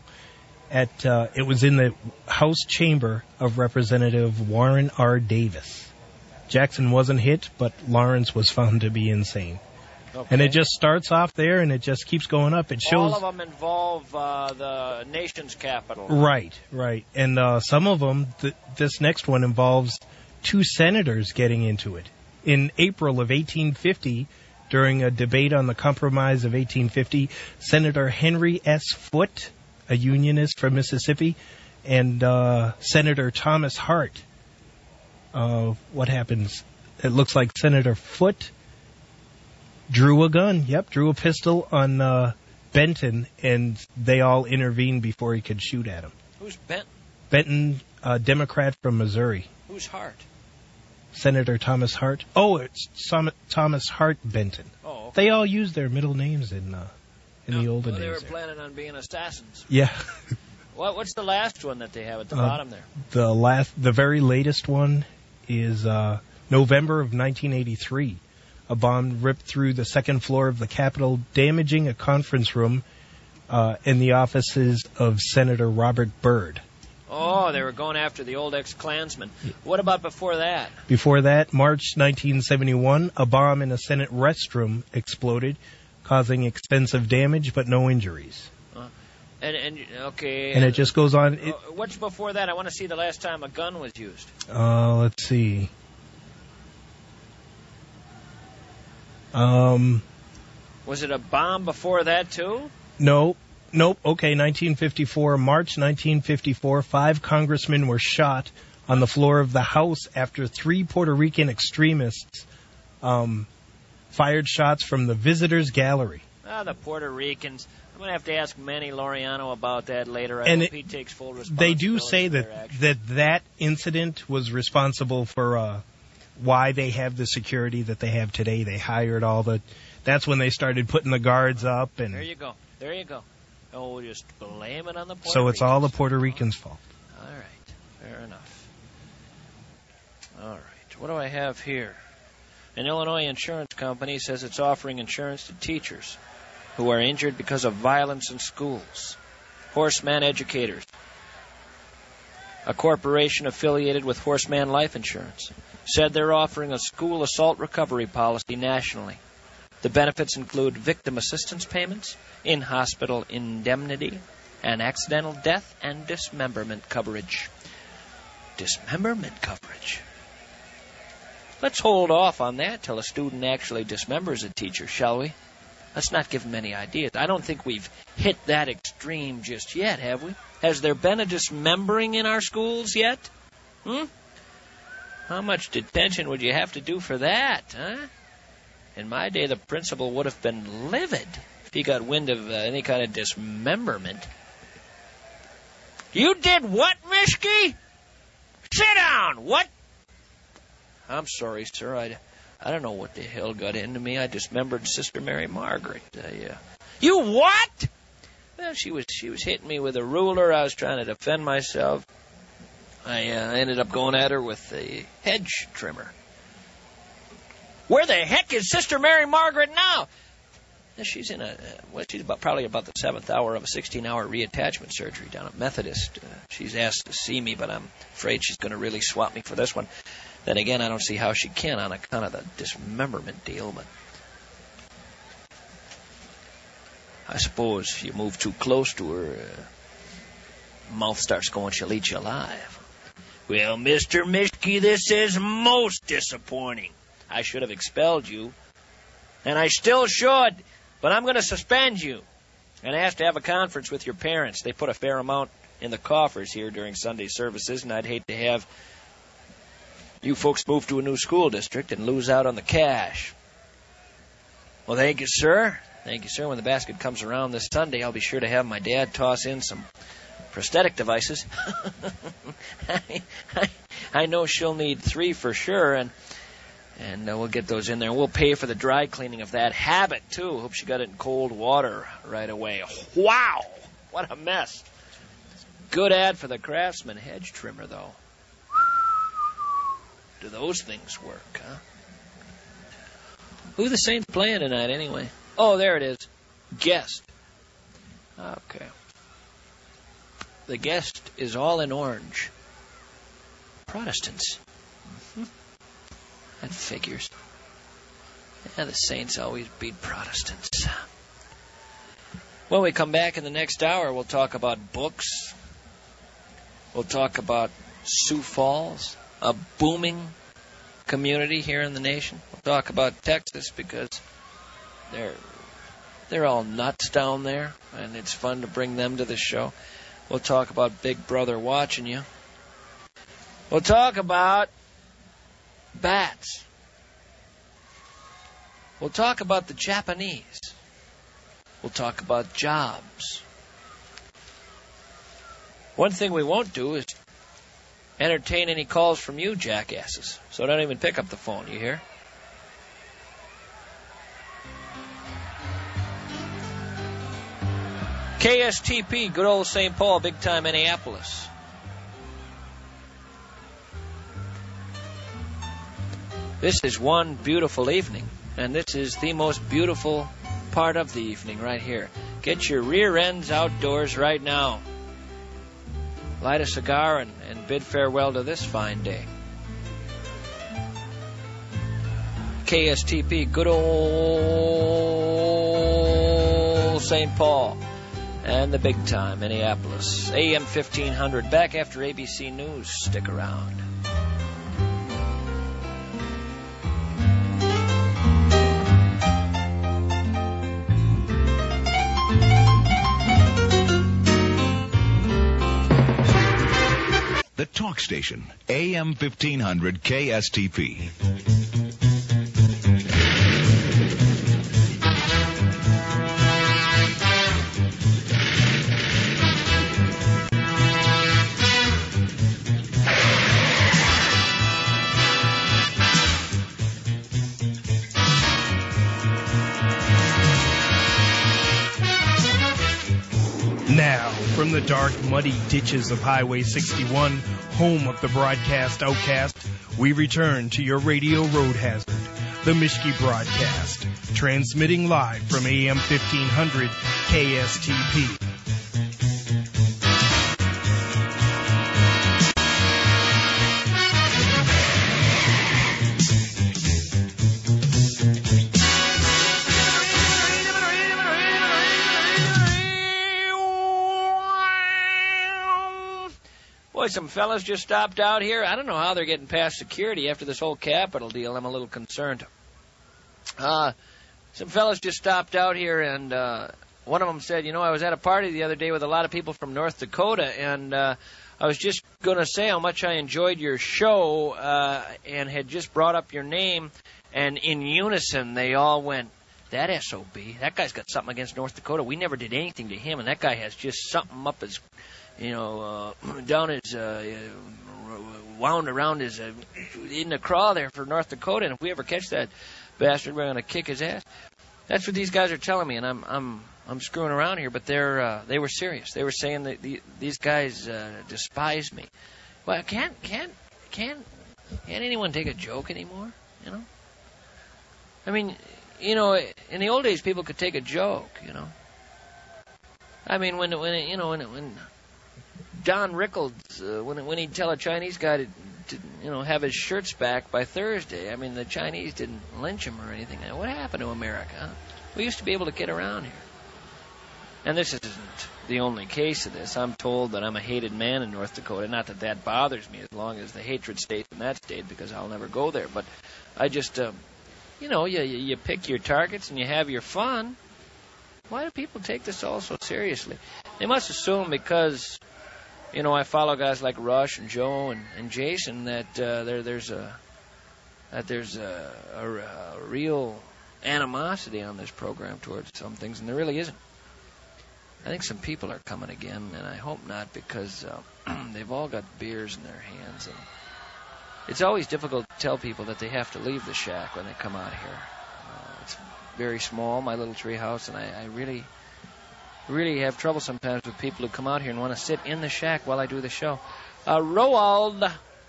Speaker 2: at, uh, it was in the House chamber of Representative Warren R. Davis. Jackson wasn't hit, but Lawrence was found to be insane.
Speaker 4: Okay.
Speaker 2: And it just starts off there, and it just keeps going up. It shows
Speaker 4: all of them involve uh, the nation's capital.
Speaker 2: Right, right. And uh, some of them, th- this next one involves two senators getting into it. In April of eighteen fifty, during a debate on the Compromise of eighteen fifty, Senator Henry S. Foote, a Unionist from Mississippi, and uh, Senator Thomas Hart, uh, what happens? it looks like Senator Foote drew a gun. Yep, drew a pistol on uh, Benton, and they all intervened before he could shoot at him.
Speaker 4: Who's Benton?
Speaker 2: Benton, a Democrat from Missouri.
Speaker 4: Who's Hart?
Speaker 2: Senator Thomas Hart. Oh, it's Thomas Hart Benton.
Speaker 4: Oh, okay.
Speaker 2: They all use their middle names in uh, in
Speaker 4: no,
Speaker 2: the olden
Speaker 4: well, they
Speaker 2: days.
Speaker 4: were
Speaker 2: there.
Speaker 4: planning on being assassins.
Speaker 2: Yeah.
Speaker 4: What, what's the last one that they have at the
Speaker 2: Uh,
Speaker 4: bottom there?
Speaker 2: The last, the very latest one is uh, November of nineteen eighty-three. A bomb ripped through the second floor of the Capitol, damaging a conference room uh, in the offices of Senator Robert Byrd.
Speaker 4: Oh, they were going after the old ex-Klansman. What about before that?
Speaker 2: Before that, March nineteen seventy-one, a bomb in a Senate restroom exploded, causing extensive damage but no injuries.
Speaker 4: Uh, and, and okay.
Speaker 2: And it just goes on. It,
Speaker 4: uh, what's before that? I want to see the last time a gun was used.
Speaker 2: Uh, let's see. Um,
Speaker 4: Was it a bomb before that, too?
Speaker 2: no, nope. Okay, nineteen fifty-four, March nineteen fifty-four, five congressmen were shot on the floor of the House after three Puerto Rican extremists um, fired shots from the visitors' gallery.
Speaker 4: Ah, the Puerto Ricans. I'm going to have to ask Manny Laureano about that later. I
Speaker 2: And
Speaker 4: hope
Speaker 2: it-
Speaker 4: he takes full responsibility.
Speaker 2: They do say
Speaker 4: for their
Speaker 2: that
Speaker 4: actions.
Speaker 2: that that incident was responsible for uh, why they have the security that they have today. They hired all the. That's when they started putting the guards up, and
Speaker 4: There you go. There you go. Oh, we'll just blame it on the Puerto
Speaker 2: so it's all the
Speaker 4: Ricans.
Speaker 2: Puerto Ricans' fault.
Speaker 4: All right. Fair enough. All right. What do I have here? An Illinois insurance company says it's offering insurance to teachers who are injured because of violence in schools. Horseman Educators, a corporation affiliated with Horseman Life Insurance, said they're offering a school assault recovery policy nationally. The benefits include victim assistance payments, in-hospital indemnity, and accidental death and dismemberment coverage. Dismemberment coverage? Let's hold off on that till a student actually dismembers a teacher, shall we? Let's not give them any ideas. I don't think we've hit that extreme just yet, have we? Has there been a dismembering in our schools yet? Hmm? How much detention would you have to do for that, huh? In my day, the principal would have been livid if he got wind of uh, any kind of dismemberment. You did what, Mishke? Sit down! What? I'm sorry, sir. I, I don't know what the hell got into me. I dismembered Sister Mary Margaret. I, uh, you what? Well, she was she was hitting me with a ruler. I was trying to defend myself. I uh, ended up going at her with a hedge trimmer. Where the heck is Sister Mary Margaret now? She's in a, well, she's about, probably about the seventh hour of a sixteen-hour reattachment surgery down at Methodist. Uh, she's asked to see me, but I'm afraid she's going to really swap me for this one. Then again, I don't see how she can on account of the dismemberment deal, but I suppose if you move too close to her, uh, mouth starts going, she'll eat you alive. Well, Mister Mishke, this is most disappointing. I should have expelled you, and I still should, but I'm going to suspend you and ask to have a conference with your parents. They put a fair amount in the coffers here during Sunday services, and I'd hate to have you folks move to a new school district and lose out on the cash. Well, thank you, sir. Thank you, sir. When the basket comes around this Sunday, I'll be sure to have my dad toss in some prosthetic devices. I, I, I know she'll need three for sure, and and uh, we'll get those in there. We'll pay for the dry cleaning of that habit, too. Hope she got it in cold water right away. Wow! What a mess. Good ad for the Craftsman hedge trimmer, though. Do those things work, huh? Who the Saints playing tonight, anyway? Oh, there it is. Guest. Okay. The guest is all in orange. Protestants. Mm-hmm. That figures. Yeah, the Saints always beat Protestants. When we come back in the next hour, we'll talk about books. We'll talk about Sioux Falls, a booming community here in the nation. We'll talk about Texas because they're they're all nuts down there, and it's fun to bring them to the show. We'll talk about Big Brother watching you. We'll talk about bats. We'll talk about the Japanese. We'll talk about jobs. One thing we won't do is entertain any calls from you jackasses. So don't even pick up the phone, you hear? K S T P, good old Saint Paul, big time Minneapolis. This is one beautiful evening, and this is the most beautiful part of the evening right here. Get your rear ends outdoors right now. Light a cigar and, and bid farewell to this fine day. K S T P, good old Saint Paul. And the big time, Minneapolis. A M fifteen hundred, back after A B C News. Stick around.
Speaker 1: The Talk Station, A M fifteen hundred K S T P.
Speaker 2: Now, from the dark, muddy ditches of Highway sixty-one, home of the broadcast outcast, we return to your radio road hazard, the Mishki Broadcast, transmitting live from A M fifteen hundred K S T P.
Speaker 4: Boy, some fellas just stopped out here. I don't know how they're getting past security after this whole Capitol deal. I'm a little concerned. Uh, some fellas just stopped out here, and uh, one of them said, you know, I was at a party the other day with a lot of people from North Dakota, and uh, I was just going to say how much I enjoyed your show uh, and had just brought up your name, and in unison they all went, that S O B, that guy's got something against North Dakota. We never did anything to him, and that guy has just something up his... You know, uh, down his, uh, wound around his, uh, in the craw there for North Dakota, and if we ever catch that bastard, we're going to kick his ass. That's what these guys are telling me, and I'm, I'm, I'm screwing around here, but they're, uh, they were serious. They were saying that the, these guys, uh, despise me. Well, can't, can't, can't, can't anyone take a joke anymore, you know? I mean, you know, in the old days, people could take a joke, you know? I mean, when, when, you know, when, when, Don Rickles, uh, when when he'd tell a Chinese guy to, to, you know, have his shirts back by Thursday, I mean, the Chinese didn't lynch him or anything. What happened to America? Huh? We used to be able to get around here. And this isn't the only case of this. I'm told that I'm a hated man in North Dakota. Not that that bothers me as long as the hatred stays in that state, because I'll never go there. But I just, um, you know, you, you pick your targets and you have your fun. Why do people take this all so seriously? They must assume because... You know, I follow guys like Rush and Joe and, and Jason that uh, there there's a that there's a, a, a real animosity on this program towards some things, and there really isn't. I think some people are coming again, and I hope not, because uh, they've all got beers in their hands, and it's always difficult to tell people that they have to leave the shack when they come out here. Uh, it's very small, my little tree house, and I, I really. Really have trouble sometimes with people who come out here and want to sit in the shack while I do the show. Uh, Roald.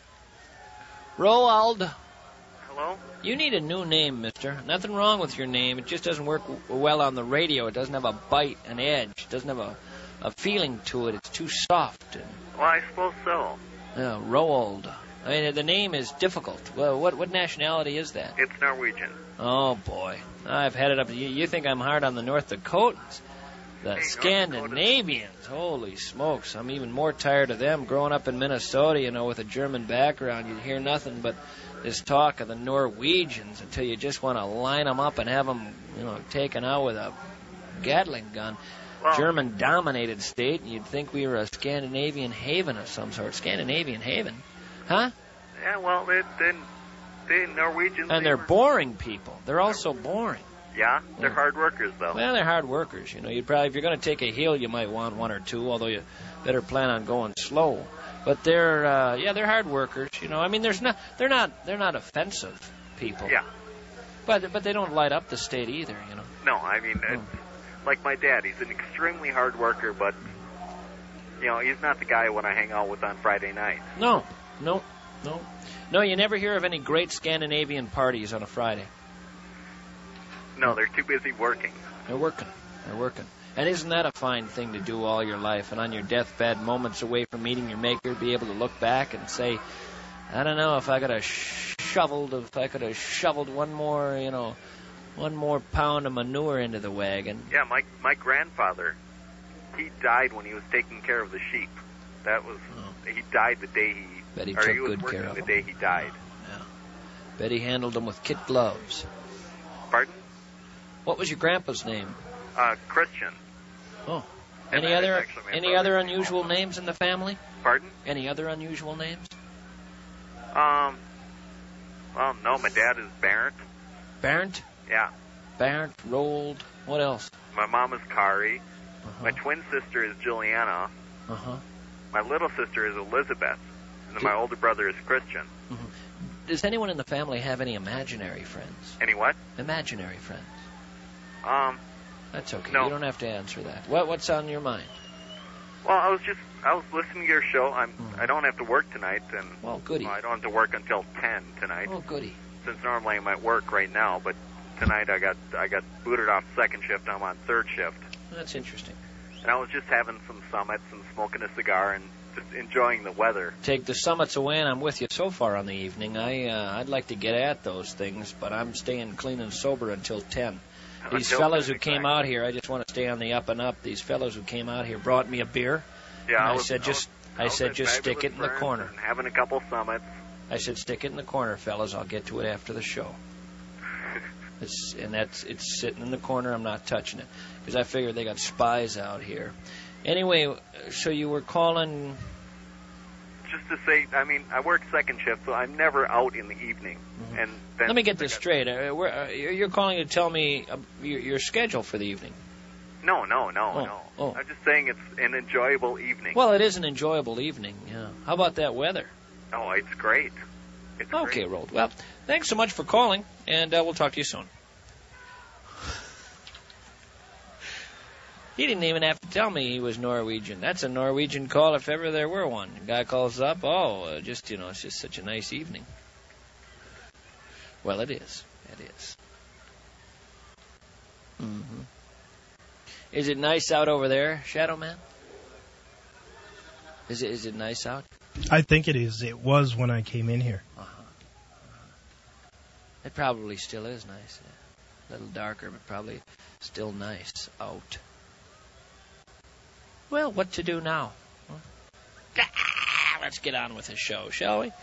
Speaker 4: Roald.
Speaker 5: Hello?
Speaker 4: You need a new name, mister. Nothing wrong with your name. It just doesn't work w- well on the radio. It doesn't have a bite, an edge. It doesn't have a, a feeling to it. It's too soft. And,
Speaker 5: Well, I suppose so.
Speaker 4: uh, Roald. I mean, the name is difficult. Well, what what nationality is that?
Speaker 5: It's Norwegian.
Speaker 4: Oh, boy. I've had it up. You, you think I'm hard on the North Dakotans. The
Speaker 5: Hey,
Speaker 4: Scandinavians, holy smokes, I'm even more tired of them. Growing up in Minnesota, you know, with a German background, you'd hear nothing but this talk of the Norwegians until you just want to line them up and have them, you know, taken out with a Gatling gun.
Speaker 5: Well,
Speaker 4: German-dominated state, and you'd think we were a Scandinavian haven of some sort. Scandinavian haven? Huh?
Speaker 5: Yeah, well, it, it,
Speaker 7: the Norwegians.
Speaker 4: And they're boring people. They're also boring.
Speaker 7: Yeah, they're
Speaker 4: Yeah.
Speaker 7: hard workers, though.
Speaker 4: Well, they're hard workers. You know, you'd probably, if you're going to take a hill, you might want one or two, although you better plan on going slow. But they're, uh, yeah, they're hard workers. You know, I mean, there's not, they're not, they're not offensive people.
Speaker 7: Yeah.
Speaker 4: But but they don't light up the state either. You know.
Speaker 7: No, I mean, it's like my dad. He's an extremely hard worker, but you know, he's not the guy I want to hang out with on Friday night.
Speaker 4: No, no, no, no. You never hear of any great Scandinavian parties on a Friday.
Speaker 7: No, they're too busy working.
Speaker 4: They're working. They're working. And isn't that a fine thing to do all your life? And on your deathbed, moments away from meeting your maker, be able to look back and say, I don't know if I could have shoveled, if I could have shoveled one more, you know, one more pound of manure into the wagon.
Speaker 7: Yeah, my my grandfather, he died when he was taking care of the sheep. That was
Speaker 4: Oh.
Speaker 7: he died the day he,
Speaker 4: Bet he
Speaker 7: or
Speaker 4: took
Speaker 7: he was
Speaker 4: good
Speaker 7: working
Speaker 4: care of
Speaker 7: the
Speaker 4: them.
Speaker 7: day he died.
Speaker 4: Yeah. Bet he handled them with kid gloves.
Speaker 7: Pardon?
Speaker 4: What was your grandpa's name?
Speaker 7: Uh, Christian.
Speaker 4: Oh.
Speaker 7: And
Speaker 4: Any
Speaker 7: that is
Speaker 4: other
Speaker 7: actually my
Speaker 4: any
Speaker 7: brother's
Speaker 4: other
Speaker 7: name
Speaker 4: unusual
Speaker 7: also.
Speaker 4: names in the family?
Speaker 7: Pardon?
Speaker 4: Any other unusual names?
Speaker 7: Um. Well, no, my dad is Barrett.
Speaker 4: Barrett?
Speaker 7: Yeah.
Speaker 4: Barrett, Rolled. What else?
Speaker 7: My mom is Kari.
Speaker 4: Uh-huh.
Speaker 7: My twin sister is Juliana.
Speaker 4: Uh-huh.
Speaker 7: My little sister is Elizabeth. And then
Speaker 4: Did-
Speaker 7: my older brother is Christian.
Speaker 4: Does anyone in the family have any imaginary friends?
Speaker 7: Any what?
Speaker 4: Imaginary friends.
Speaker 7: Um.
Speaker 4: That's okay.
Speaker 7: No.
Speaker 4: You don't have to answer that. What What's on your mind?
Speaker 7: Well, I was just I was listening to your show. I'm
Speaker 4: Mhm.
Speaker 7: I don't have to work tonight, and
Speaker 4: Well, goody.
Speaker 7: well, I don't have to work until ten tonight.
Speaker 4: Oh, goody.
Speaker 7: Since normally I'm at work right now, but tonight I got I got booted off second shift. I'm on third shift,
Speaker 4: That's interesting.
Speaker 7: and I was just having some summits and smoking a cigar and just enjoying the weather.
Speaker 4: Take the summits away, and I'm with you so far on the evening. I uh, I'd like to get at those things, but I'm staying clean and sober until ten. These
Speaker 7: Until
Speaker 4: fellows
Speaker 7: ten,
Speaker 4: who came
Speaker 7: exactly.
Speaker 4: out here, I just want to stay on the up and up. These fellows who came out here brought me a beer.
Speaker 7: Yeah,
Speaker 4: And I
Speaker 7: was,
Speaker 4: said, just-
Speaker 7: was,
Speaker 4: I
Speaker 7: was
Speaker 4: said,
Speaker 7: with
Speaker 4: just stick
Speaker 7: fabulous
Speaker 4: it in the
Speaker 7: friends
Speaker 4: corner.
Speaker 7: and having a couple summits.
Speaker 4: I said, stick it in the corner, fellas. I'll get to it after the show. It's, and that's it's sitting in the corner. I'm not touching it because I figured they got spies out here. Anyway, so you were calling.
Speaker 7: Just to say, I mean, I work second shift, so I'm never out in the evening.
Speaker 4: Mm-hmm.
Speaker 7: And then
Speaker 4: Let me get
Speaker 7: I
Speaker 4: this
Speaker 7: got-
Speaker 4: straight. Uh, we're, uh, you're you're calling to tell me uh, your, your schedule for the evening.
Speaker 7: No, no, no,
Speaker 4: Oh,
Speaker 7: no.
Speaker 4: oh.
Speaker 7: I'm just saying it's an enjoyable evening.
Speaker 4: Well, it is an enjoyable evening. Yeah. How about that weather?
Speaker 7: Oh, it's great. It's
Speaker 4: Okay,
Speaker 7: great.
Speaker 4: Rolled. Well, thanks so much for calling, and uh, we'll talk to you soon. He didn't even have to tell me he was Norwegian. That's a Norwegian call if ever there were one. The guy calls up, oh, uh, just, you know, it's just such a nice evening. Well, it is. It is. Mm-hmm. Is it nice out over there, Shadow Man? Is it is it nice out?
Speaker 2: I think it is. It was when I came in here.
Speaker 4: Uh-huh. It probably still is nice. Yeah. A little darker, but probably still nice out. Well, what to do now? Huh? Ah, let's get on with the show, shall we?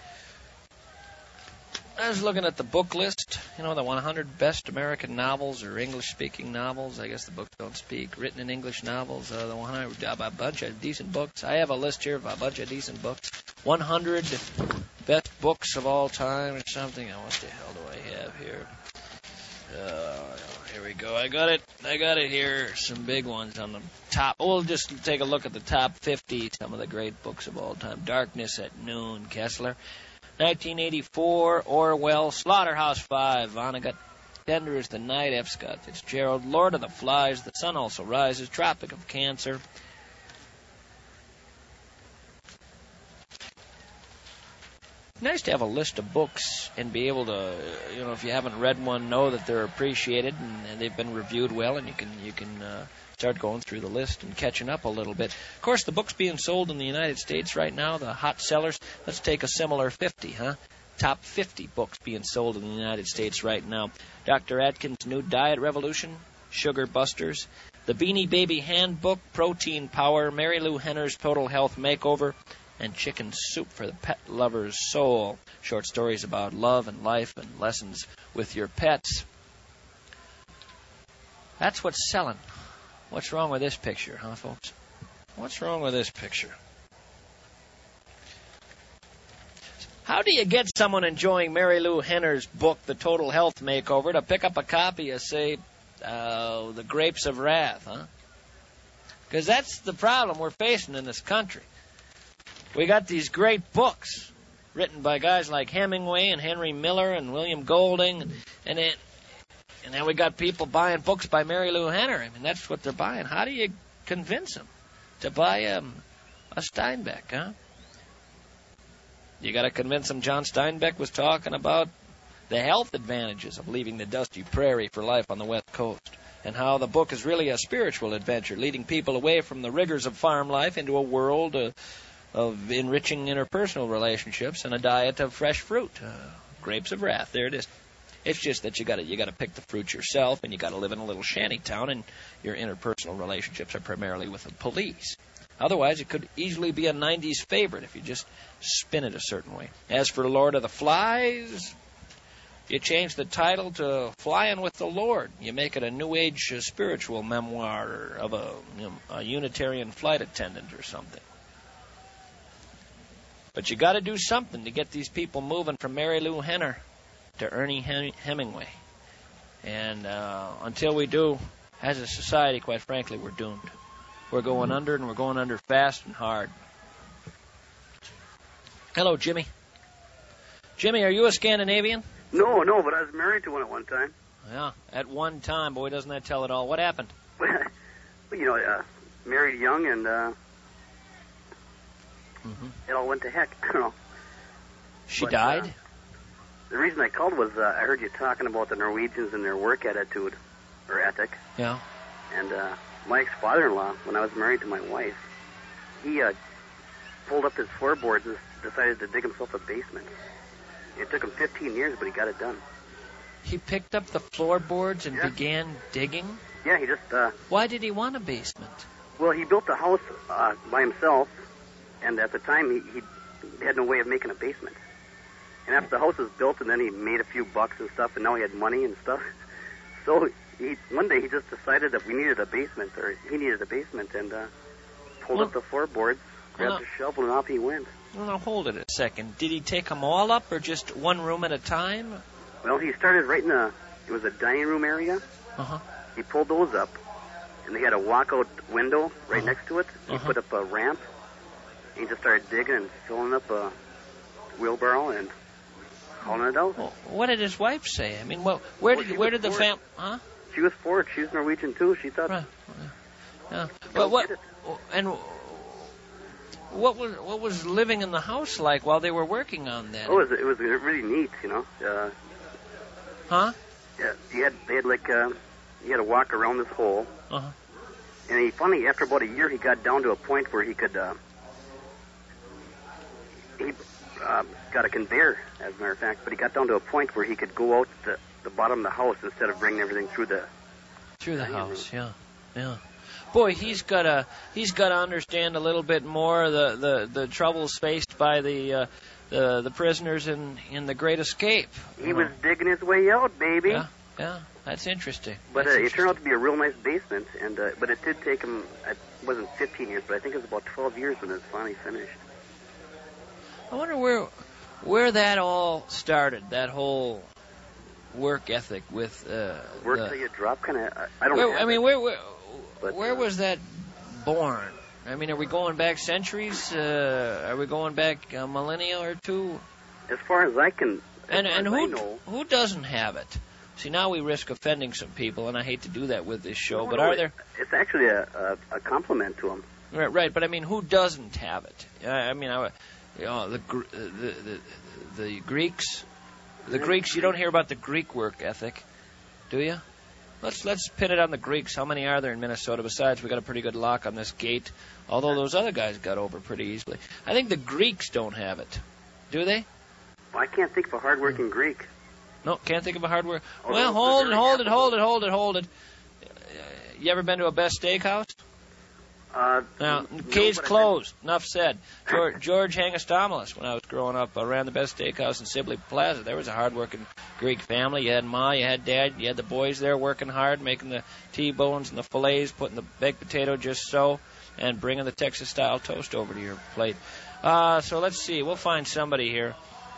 Speaker 4: I was looking at the book list, you know, the one hundred best American novels or English-speaking novels. I guess the books don't speak. Written in English novels, uh, the one hundred, a bunch of decent books. I have a list here of a bunch of decent books. one hundred best books of all time or something. Oh, what the hell do I have here? Uh, here we go. I got it. I got it here. Some big ones on the top. We'll just take a look at the top fifty, some of the great books of all time. Darkness at Noon, Kessler. nineteen eighty-four, Orwell. Slaughterhouse Five, Vonnegut. Tender as the Night, F. Scott Fitzgerald. Lord of the Flies, The Sun Also Rises. Tropic of Cancer. Nice to have a list of books and be able to, you know, if you haven't read one, know that they're appreciated and, and they've been reviewed well, and you can you can uh, start going through the list and catching up a little bit. Of course, the books being sold in the United States right now, the hot sellers. Let's take a similar fifty, huh? Top fifty books being sold in the United States right now. Doctor Atkins' New Diet Revolution, Sugar Busters, The Beanie Baby Handbook, Protein Power, Mary Lou Henner's Total Health Makeover, and Chicken Soup for the Pet Lover's Soul. Short stories about love and life and lessons with your pets. That's what's selling. What's wrong with this picture, huh, folks? What's wrong with this picture? How do you get someone enjoying Mary Lou Henner's book, The Total Health Makeover, to pick up a copy of, say, uh, The Grapes of Wrath, huh? Because that's the problem we're facing in this country. We got these great books written by guys like Hemingway and Henry Miller and William Golding, and, and it, and then we got people buying books by Mary Lou Henner. I mean, that's what they're buying. How do you convince them to buy um, a Steinbeck, huh? You got to convince them John Steinbeck was talking about the health advantages of leaving the dusty prairie for life on the West Coast, and how the book is really a spiritual adventure, leading people away from the rigors of farm life into a world uh, of enriching interpersonal relationships and a diet of fresh fruit. Uh, grapes of wrath, there it is. It's just that you got to you got to pick the fruit yourself, and you got to live in a little shanty town, and your interpersonal relationships are primarily with the police. Otherwise, it could easily be a nineties favorite if you just spin it a certain way. As for Lord of the Flies, you change the title to Flying with the Lord. You make it a New Age uh, spiritual memoir of a, you know, a Unitarian flight attendant or something. But you got to do something to get these people moving from Mary Lou Henner to Ernie Hem- Hemingway. And uh, until we do, as a society, quite frankly, we're doomed. We're going under, and we're going under fast and hard. Hello, Jimmy. Jimmy, are you a Scandinavian?
Speaker 8: No, no, but I was married to one at one time.
Speaker 4: Yeah, at one time. Boy, doesn't that tell it all. What happened?
Speaker 8: Well, you know, uh, married young, and uh,
Speaker 4: mm-hmm.
Speaker 8: it all went to heck. I don't know.
Speaker 4: She
Speaker 8: but,
Speaker 4: died?
Speaker 8: Uh, the reason I called was uh, I heard you talking about the Norwegians and their work attitude, or ethic.
Speaker 4: Yeah.
Speaker 8: And uh, my ex-father-in-law, when I was married to my wife, he uh, pulled up his floorboards and decided to dig himself a basement. It took him fifteen years, but he got it done.
Speaker 4: He picked up the floorboards and
Speaker 8: yeah.
Speaker 4: began digging?
Speaker 8: Yeah, he just... Uh,
Speaker 4: Why did he want a basement?
Speaker 8: Well, he built the house uh, by himself, and at the time he, he had no way of making a basement. And after the house was built, and then he made a few bucks and stuff, and now he had money and stuff. So he, one day he just decided that we needed a basement, or he needed a basement, and uh, pulled
Speaker 4: well,
Speaker 8: up the floorboards, grabbed
Speaker 4: well,
Speaker 8: a shovel, and off he went.
Speaker 4: Well, now hold it a second. Did he take them all up, or just one room at a time?
Speaker 8: Well, he started right in the, it was a dining room area.
Speaker 4: Uh-huh.
Speaker 8: He pulled those up, and they had a walkout window right
Speaker 4: uh-huh.
Speaker 8: next to it. He
Speaker 4: uh-huh.
Speaker 8: put up a ramp, and he just started digging and filling up a wheelbarrow and hauling it out.
Speaker 4: Well, what did his wife say? I mean, well, where
Speaker 8: well,
Speaker 4: did where did the
Speaker 8: bored.
Speaker 4: fam? Huh?
Speaker 8: She was bored. She was Norwegian too. She thought.
Speaker 4: Right. Yeah. Well, what and what was what was living in the house like while they were working on that?
Speaker 8: Oh, it was, it was really neat, you know. Uh,
Speaker 4: huh?
Speaker 8: Yeah, he had they had like uh, he had to walk around this hole,
Speaker 4: uh-huh.
Speaker 8: and he finally after about a year he got down to a point where he could uh, he uh, got a conveyor, as a matter of fact, but he got down to a point where he could go out the the bottom of the house instead of bringing everything through the
Speaker 4: through the house. Room. Yeah, yeah. Boy, he's got to he's got to understand a little bit more the, the, the troubles faced by the uh, the the prisoners in, in the Great Escape.
Speaker 8: He was digging his way out, baby.
Speaker 4: Yeah, yeah, that's interesting.
Speaker 8: But
Speaker 4: that's
Speaker 8: uh,
Speaker 4: interesting.
Speaker 8: It turned out to be a real nice basement, and uh, but it did take him. It wasn't fifteen years, but I think it was about twelve years when it was finally finished.
Speaker 4: I wonder where where that all started. That whole work ethic with uh,
Speaker 8: work
Speaker 4: the,
Speaker 8: till you drop, kind of. I, I don't.
Speaker 4: Where, I mean,
Speaker 8: it.
Speaker 4: where where,
Speaker 8: But,
Speaker 4: where
Speaker 8: uh,
Speaker 4: was that born? I mean, are we going back centuries? Uh, are we going back a millennia or two?
Speaker 8: As far as I can, as
Speaker 4: and
Speaker 8: far
Speaker 4: and
Speaker 8: as
Speaker 4: who
Speaker 8: I know,
Speaker 4: who doesn't have it? See, now we risk offending some people, and I hate to do that with this show.
Speaker 8: no,
Speaker 4: but
Speaker 8: no,
Speaker 4: are there?
Speaker 8: It's actually a, a, a compliment to him.
Speaker 4: Right, right. But I mean, who doesn't have it? I, I mean, I, you know, the, Gr- the the the Greeks, the Greeks. You don't hear about the Greek work ethic, do you? Let's let's pin it on the Greeks. How many are there in Minnesota? Besides, we got a pretty good lock on this gate. Although those other guys got over pretty easily. I think the Greeks don't have it. Do they?
Speaker 8: Well, I can't think of a hard-working Greek.
Speaker 4: No, can't think of a hard work.
Speaker 8: Oh,
Speaker 4: Well,
Speaker 8: they're
Speaker 4: hold it,
Speaker 8: very
Speaker 4: hold it,
Speaker 8: affable.
Speaker 4: hold it, hold it, hold it. You ever been to a Best Steakhouse?
Speaker 8: Uh,
Speaker 4: Now,
Speaker 8: no,
Speaker 4: case
Speaker 8: but I
Speaker 4: closed. Enough said. George, George Hangastomoulos, when I was growing up, uh, ran the Best Steakhouse in Sibley Plaza. There was a hard-working Greek family. You had Ma, you had Dad, you had the boys there working hard, making the T-bones and the fillets, putting the baked potato just so, and bringing the Texas-style toast over to your plate. Uh, so let's see. We'll find somebody here.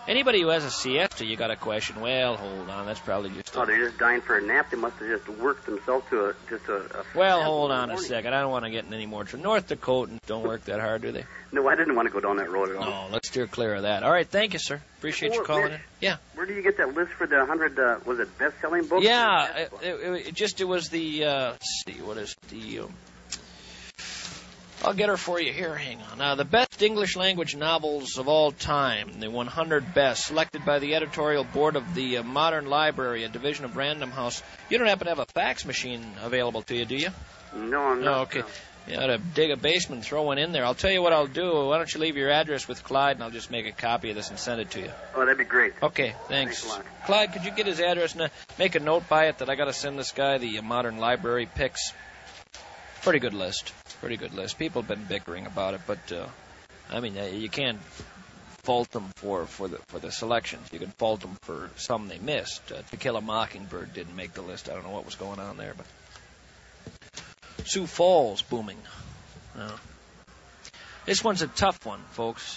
Speaker 4: Anybody who has a siesta, you got to question, well, hold on, that's probably just...
Speaker 8: Oh,
Speaker 4: a...
Speaker 8: they're just dying for a nap. They must have just worked themselves to a... just a, a
Speaker 4: well, hold on a second. I don't want to get in any more... North Dakotans don't work that hard, do they?
Speaker 8: No, I didn't want to go down that road at all.
Speaker 4: No, let's steer clear of that. All right, thank you, sir. Appreciate
Speaker 8: Well,
Speaker 4: you calling
Speaker 8: Mitch,
Speaker 4: in. Yeah.
Speaker 8: Where do you get that list for the one hundred, uh, was it best-selling books?
Speaker 4: Yeah, it, it, it just, it was the, uh, let's see, what is the... Um, I'll get her for you here. Hang on. Now, the best English language novels of all time, the one hundred best, selected by the editorial board of the uh, Modern Library, a division of Random House. You don't happen to have a fax machine available to you, do you?
Speaker 8: No, I'm not.
Speaker 4: Oh, okay.
Speaker 8: No.
Speaker 4: You ought to dig a basement and throw one in there. I'll tell you what I'll do. Why don't you leave your address with Clyde, and I'll just make a copy of this and send it to you.
Speaker 8: Oh, that'd be great.
Speaker 4: Okay, thanks.
Speaker 8: Thanks a lot.
Speaker 4: Clyde, could you get his address and uh, make a note by it that I got to send this guy the uh, Modern Library picks? Pretty good list. Pretty good list. People have been bickering about it, but uh, I mean, uh, you can't fault them for, for the for the selections. You can fault them for some they missed. Uh, To Kill a Mockingbird didn't make the list. I don't know what was going on there, but Sioux Falls booming. Uh, this one's a tough one, folks.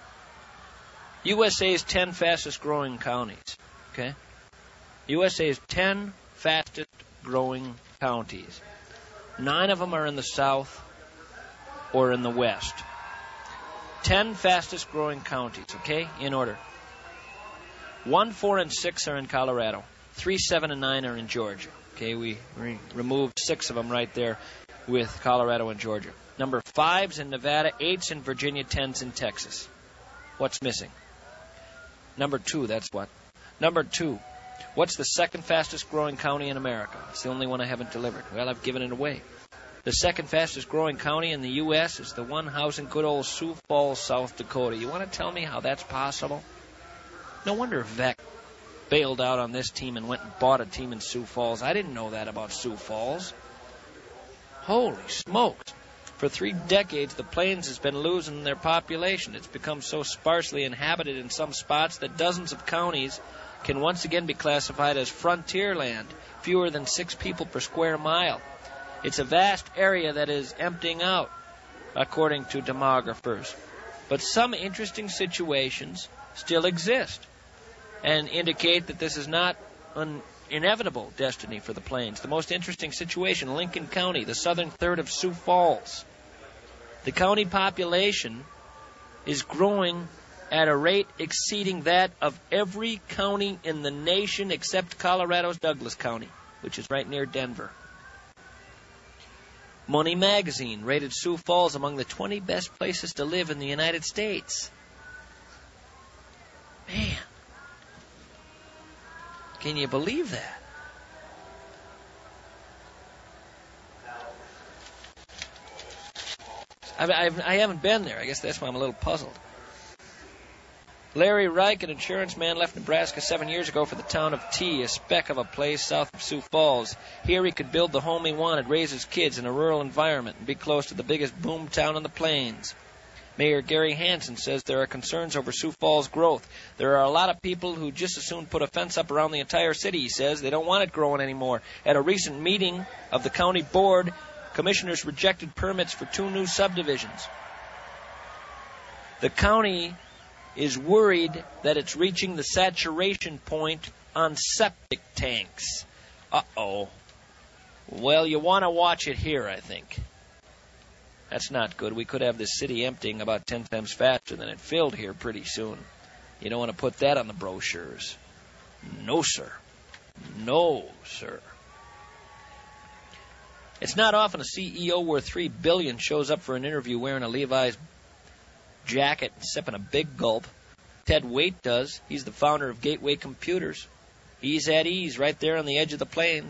Speaker 4: U S A's ten fastest growing counties. Okay, U S A's ten fastest growing counties. Nine of them are in the South or in the West. Ten fastest growing counties, okay, in order. One, four, and six are in Colorado. Three, seven, and nine are in Georgia. Okay, we re- removed six of them right there with Colorado and Georgia. Number five's in Nevada, eight's in Virginia, ten's in Texas. What's missing? Number two, that's what. Number two, what's the second fastest growing county in America? It's the only one I haven't delivered. Well, I've given it away. The second fastest growing county in the U S is the one housing good old Sioux Falls, South Dakota. You want to tell me how that's possible? No wonder Vec bailed out on this team and went and bought a team in Sioux Falls. I didn't know that about Sioux Falls. Holy smokes. For three decades, the Plains has been losing their population. It's become so sparsely inhabited in some spots that dozens of counties can once again be classified as frontier land, fewer than six people per square mile. It's a vast area that is emptying out, according to demographers. But some interesting situations still exist and indicate that this is not an inevitable destiny for the Plains. The most interesting situation, Lincoln County, the southern third of Sioux Falls. The county population is growing at a rate exceeding that of every county in the nation except Colorado's Douglas County, which is right near Denver. Money Magazine rated Sioux Falls among the twenty best places to live in the United States. Man, can you believe that? I, I've, I haven't been there. I guess that's why I'm a little puzzled. Larry Reich, an insurance man, left Nebraska seven years ago for the town of T, a speck of a place south of Sioux Falls. Here he could build the home he wanted, raise his kids in a rural environment, and be close to the biggest boom town on the plains. Mayor Gary Hansen says there are concerns over Sioux Falls' growth. There are a lot of people who just as soon put a fence up around the entire city, he says. They don't want it growing anymore. At a recent meeting of the county board, commissioners rejected permits for two new subdivisions. The county is worried that it's reaching the saturation point on septic tanks. Uh-oh. Well, you want to watch it here, I think. That's not good. We could have this city emptying about ten times faster than it filled here pretty soon. You don't want to put that on the brochures. No, sir. No, sir. It's not often a C E O worth three billion dollars shows up for an interview wearing a Levi's jacket and sipping a big gulp. Ted Waite does. He's the founder of Gateway Computers. He's at ease right there on the edge of the plains.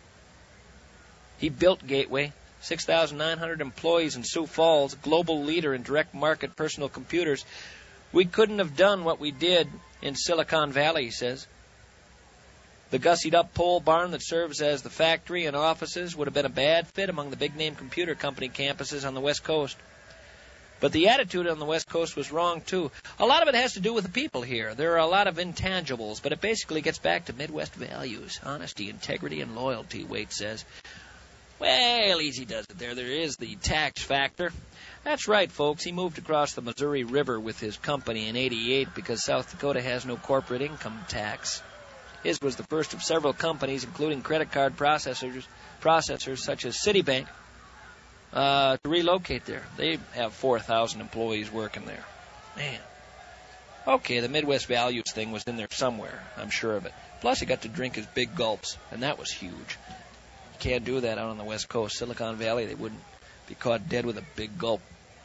Speaker 4: He built Gateway. six thousand nine hundred employees in Sioux Falls, global leader in direct market personal computers. We couldn't have done what we did in Silicon Valley, he says. The gussied-up pole barn that serves as the factory and offices would have been a bad fit among the big-name computer company campuses on the West Coast. But the attitude on the West Coast was wrong, too. A lot of it has to do with the people here. There are a lot of intangibles, but it basically gets back to Midwest values, honesty, integrity, and loyalty, Waite says. Well, easy does it there. There is the tax factor. That's right, folks. He moved across the Missouri River with his company in eighty-eight because South Dakota has no corporate income tax. His was the first of several companies, including credit card processors, processors such as Citibank, uh, to relocate there. They have four thousand employees working there. Man. Okay, the Midwest Values thing was in there somewhere. I'm sure of it. Plus, he got to drink his big gulps, and that was huge. You can't do that out on the West Coast. Silicon Valley, they wouldn't be caught dead with a big gulp.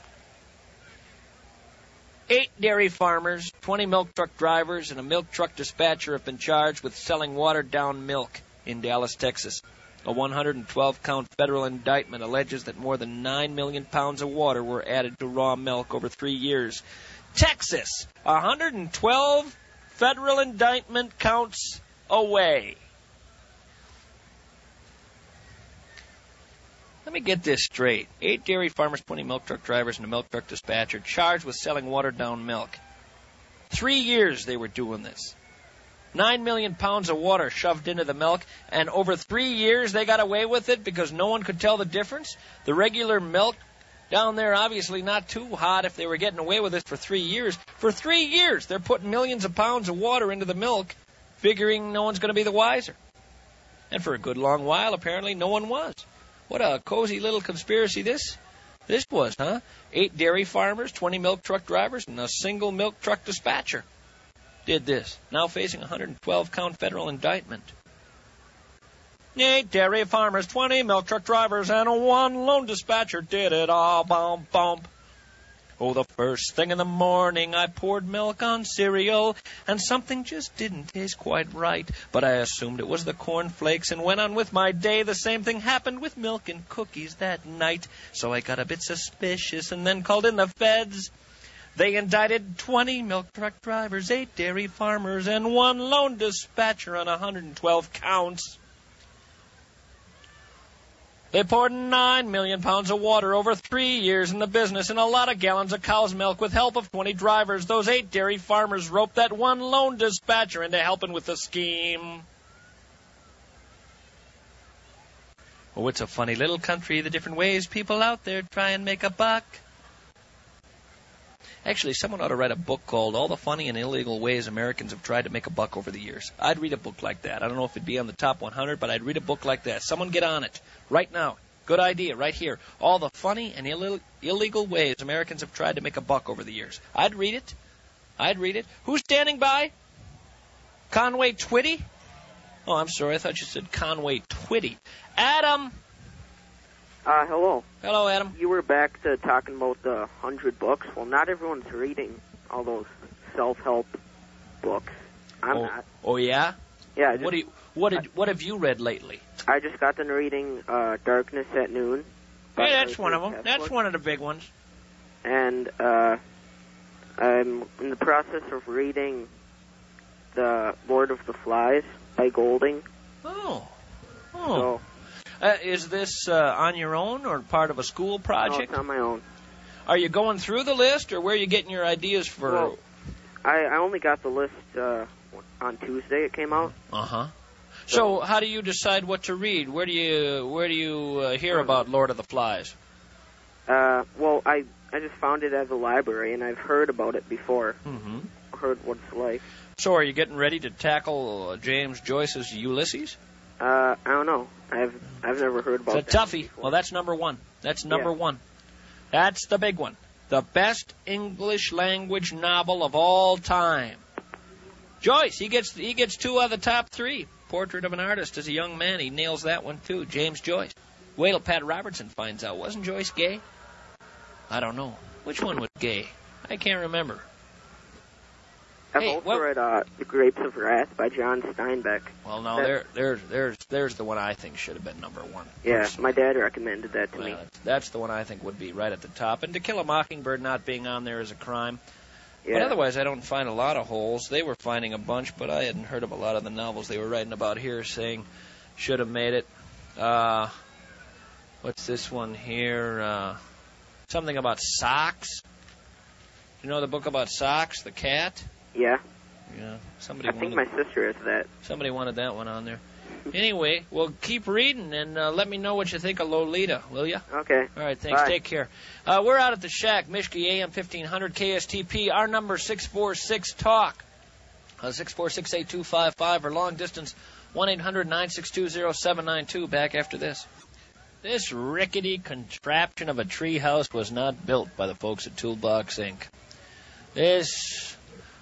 Speaker 4: Eight dairy farmers, twenty milk truck drivers, and a milk truck dispatcher have been charged with selling watered-down milk in Dallas, Texas. A one hundred twelve count federal indictment alleges that more than nine million pounds of water were added to raw milk over three years. Texas, one hundred twelve federal indictment counts away. Let me get this straight. Eight dairy farmers, twenty milk truck drivers, and a milk truck dispatcher charged with selling watered-down milk. Three years they were doing this. Nine million pounds of water shoved into the milk, and over three years they got away with it because no one could tell the difference. The regular milk down there, obviously not too hot if they were getting away with it for three years. For three years, they're putting millions of pounds of water into the milk, figuring no one's going to be the wiser. And for a good long while, apparently, no one was. What a cozy little conspiracy this this was, huh? Eight dairy farmers, twenty milk truck drivers, and a single milk truck dispatcher did this, now facing a one hundred twelve count federal indictment. Eight dairy farmers, twenty milk truck drivers, and a one lone dispatcher did it all. Bump, bump. Oh, the first thing in the morning I poured milk on cereal, and something just didn't taste quite right. But I assumed it was the cornflakes and went on with my day. The same thing happened with milk and cookies that night. So I got a bit suspicious and then called in the feds. They indicted twenty milk truck drivers, eight dairy farmers, and one lone dispatcher on one hundred twelve counts. They poured nine million pounds of water over three years in the business and a lot of gallons of cow's milk with help of twenty drivers. Those eight dairy farmers roped that one lone dispatcher into helping with the scheme. Oh, it's a funny little country, the different ways people out there try and make a buck. Actually, someone ought to write a book called All the Funny and Illegal Ways Americans Have Tried to Make a Buck Over the Years. I'd read a book like that. I don't know if it'd be on the top one hundred, but I'd read a book like that. Someone get on it right now. Good idea, right here. All the funny and Ill- illegal ways Americans have tried to make a buck over the years. I'd read it. I'd read it. Who's standing by? Conway Twitty? Oh, I'm sorry. I thought you said Conway Twitty. Adam!
Speaker 9: Uh, hello.
Speaker 4: Hello, Adam.
Speaker 9: You were back to talking about the hundred books. Well, not everyone's reading all those self-help books. I'm
Speaker 4: oh,
Speaker 9: not.
Speaker 4: Oh, yeah?
Speaker 9: Yeah. I just,
Speaker 4: what do you, what did, what have you read lately?
Speaker 9: I just got done reading uh, Darkness at Noon.
Speaker 4: Yeah, that's one of them. That's one of the big ones.
Speaker 9: And uh, I'm in the process of reading The Lord of the Flies by Golding.
Speaker 4: Oh. Oh.
Speaker 9: So,
Speaker 4: Uh, is this uh, on your own or part of a school project?
Speaker 9: No, it's on my own.
Speaker 4: Are you going through the list, or where are you getting your ideas for?
Speaker 9: Well, I, I only got the list uh, on Tuesday. It came out.
Speaker 4: Uh huh. So, how do you decide what to read? Where do you where do you uh, hear about Lord of the Flies?
Speaker 9: Uh, well, I I just found it at the library, and I've heard about it before.
Speaker 4: Mm-hmm.
Speaker 9: Heard what it's like.
Speaker 4: So, are you getting ready to tackle uh, James Joyce's Ulysses?
Speaker 9: Uh, I don't know. I've I've never heard about.
Speaker 4: It's a toughie. Well, that's number one. That's number
Speaker 9: yeah.
Speaker 4: one. That's the big one. The best English language novel of all time. Joyce, he gets he gets two out of the top three. Portrait of an Artist as a Young Man, he nails that one too. James Joyce. Wait till Pat Robertson finds out. Wasn't Joyce gay? I don't know. Which one was gay? I can't remember.
Speaker 9: I've
Speaker 4: Hey,
Speaker 9: also
Speaker 4: what-
Speaker 9: read uh, The Grapes of Wrath by John Steinbeck.
Speaker 4: Well, no,
Speaker 9: That-
Speaker 4: there, there, there's, there's the one I think should have been number one.
Speaker 9: Yeah,
Speaker 4: personally.
Speaker 9: my dad recommended that to
Speaker 4: Well,
Speaker 9: me.
Speaker 4: that's, that's the one I think would be right at the top. And To Kill a Mockingbird not being on there is a crime.
Speaker 9: Yeah.
Speaker 4: But otherwise, I don't find a lot of holes. They were finding a bunch, but I hadn't heard of a lot of the novels they were writing about here, saying should have made it. Uh, what's this one here? Uh, something about socks. You know the book about socks, the cat?
Speaker 9: Yeah.
Speaker 4: Yeah. Somebody
Speaker 9: I think
Speaker 4: wanted,
Speaker 9: my sister has that.
Speaker 4: somebody wanted that one on there. Anyway, well, keep reading and uh, let me know what you think of Lolita, will you?
Speaker 9: Okay.
Speaker 4: All right, thanks.
Speaker 9: Bye.
Speaker 4: Take care. Uh, we're out at the Shack, Mischke, A M fifteen hundred K S T P. Our number six four six talk, uh, six four six, eight two five five, or long distance, one eight hundred, nine six two, zero seven nine two. Back after this. This rickety contraption of a tree house was not built by the folks at Toolbox Incorporated. This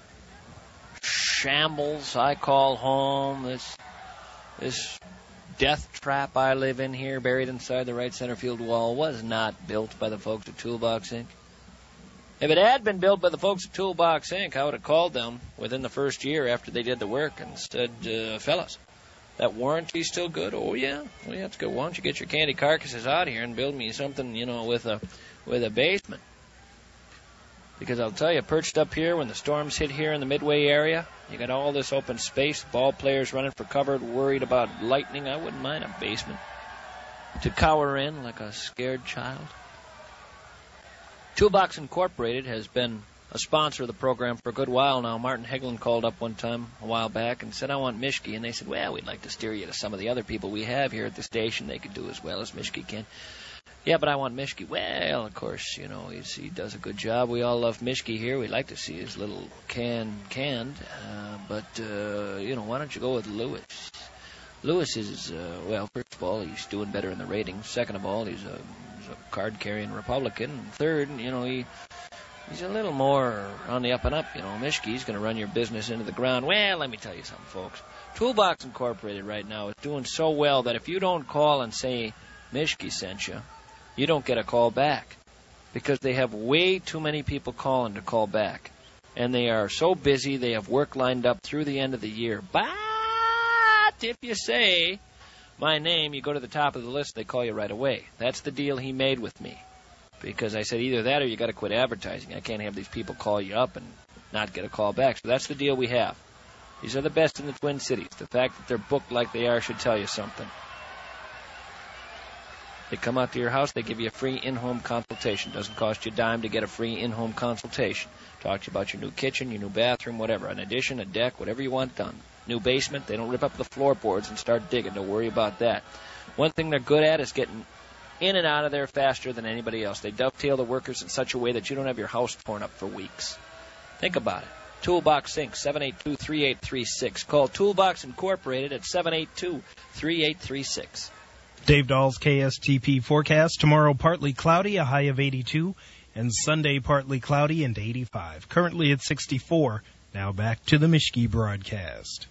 Speaker 4: shambles I call home, this this death trap I live in here, buried inside the right center field wall, was not built by the folks at Toolbox Incorporated. If it had been built by the folks at Toolbox Incorporated, I would have called them within the first year after they did the work and said, uh, fellas, that warranty's still good? Oh, yeah. Well, yeah, it's good. Why don't you get your candy carcasses out here and build me something, you know, with a with a basement? Because I'll tell you, perched up here when the storms hit here in the Midway area, you got all this open space, ball players running for cover, worried about lightning. I wouldn't mind a basement to cower in like a scared child. Toolbox Incorporated has been a sponsor of the program for a good while now. Martin Heglin called up one time a while back and said, I want Mischke. And they said, well, we'd like to steer you to some of the other people we have here at the station. They could do as well as Mischke can. Yeah, but I want Mischke. Well, of course, you know, he's, he does a good job. We all love Mischke here. We like to see his little can canned. Uh, but, uh, you know, why don't you go with Lewis? Lewis is, uh, well, first of all, he's doing better in the ratings. Second of all, he's a, he's a card-carrying Republican. And third, you know, he... He's a little more on the up and up, you know. Mischke's going to run your business into the ground. Well, let me tell you something, folks. Toolbox Incorporated right now is doing so well that if you don't call and say Mischke sent you, you don't get a call back. Because they have way too many people calling to call back. And they are so busy, they have work lined up through the end of the year. But if you say my name, you go to the top of the list, they call you right away. That's the deal he made with me. Because I said either that or you got to quit advertising. I can't have these people call you up and not get a call back. So that's the deal we have. These are the best in the Twin Cities. The fact that they're booked like they are should tell you something. They come out to your house. They give you a free in-home consultation. Doesn't cost you a dime to get a free in-home consultation. Talk to you about your new kitchen, your new bathroom, whatever. An addition, a deck, whatever you want done. New basement. They don't rip up the floorboards and start digging. Don't worry about that. One thing they're good at is getting in and out of there faster than anybody else. They dovetail the workers in such a way that you don't have your house torn up for weeks. Think about it. Toolbox Incorporated, seven eight two, three eight three six. Call Toolbox Incorporated at seven eight two, three eight three six.
Speaker 2: Dave Dahl's K S T P forecast. Tomorrow partly cloudy, a high of eighty-two, and Sunday partly cloudy and eighty-five. Currently at sixty-four. Now back to the Mischke broadcast.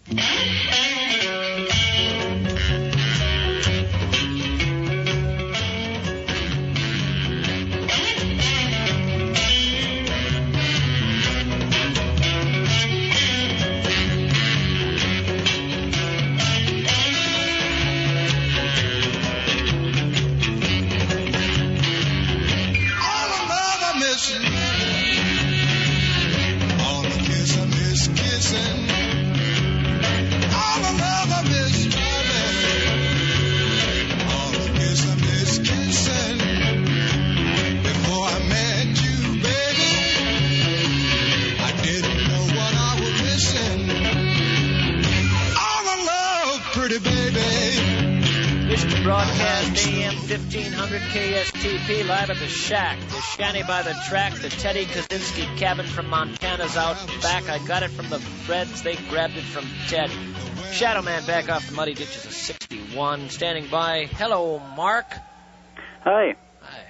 Speaker 4: Broadcast A M fifteen hundred K S T P live at the Shack, the shanty by the track. The Teddy Kaczynski cabin from Montana's out back. I got it from the Freds. They grabbed it from Ted. Shadow Man back off the muddy ditches of sixty-one. Standing by. Hello, Mark.
Speaker 10: Hi.
Speaker 4: Hi.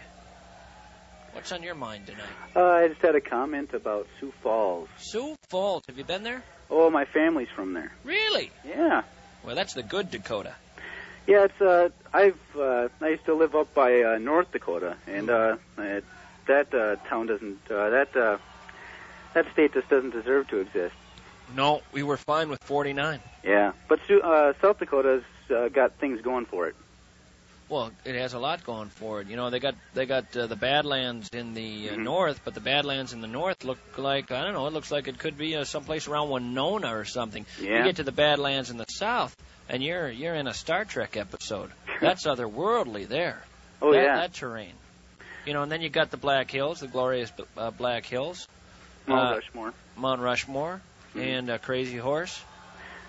Speaker 4: What's on your mind tonight?
Speaker 10: Uh, I just had a comment about Sioux Falls.
Speaker 4: Sioux Falls. Have you been there?
Speaker 10: Oh, my family's from there.
Speaker 4: Really?
Speaker 10: Yeah.
Speaker 4: Well, that's the good Dakota.
Speaker 10: Yeah, it's uh, I've uh, I used to live up by uh, North Dakota, and uh, it, that uh, town doesn't uh, that uh, that state just doesn't deserve to exist.
Speaker 4: No, we were fine with forty-nine.
Speaker 10: Yeah, but uh, South Dakota's uh, got things going for it.
Speaker 4: Well, it has a lot going for it. You know, they got they got uh, the Badlands in the uh, mm-hmm. north, but the Badlands in the north look like, I don't know, it looks like it could be uh, someplace around Winona or something.
Speaker 10: Yeah.
Speaker 4: You get to the Badlands in the south, and you're you're in a Star Trek episode. That's otherworldly there.
Speaker 10: Oh,
Speaker 4: that,
Speaker 10: yeah.
Speaker 4: That terrain. You know, and then you got the Black Hills, the glorious uh, Black Hills.
Speaker 10: Mount
Speaker 4: uh,
Speaker 10: Rushmore.
Speaker 4: Mount Rushmore, mm-hmm. and uh, Crazy Horse.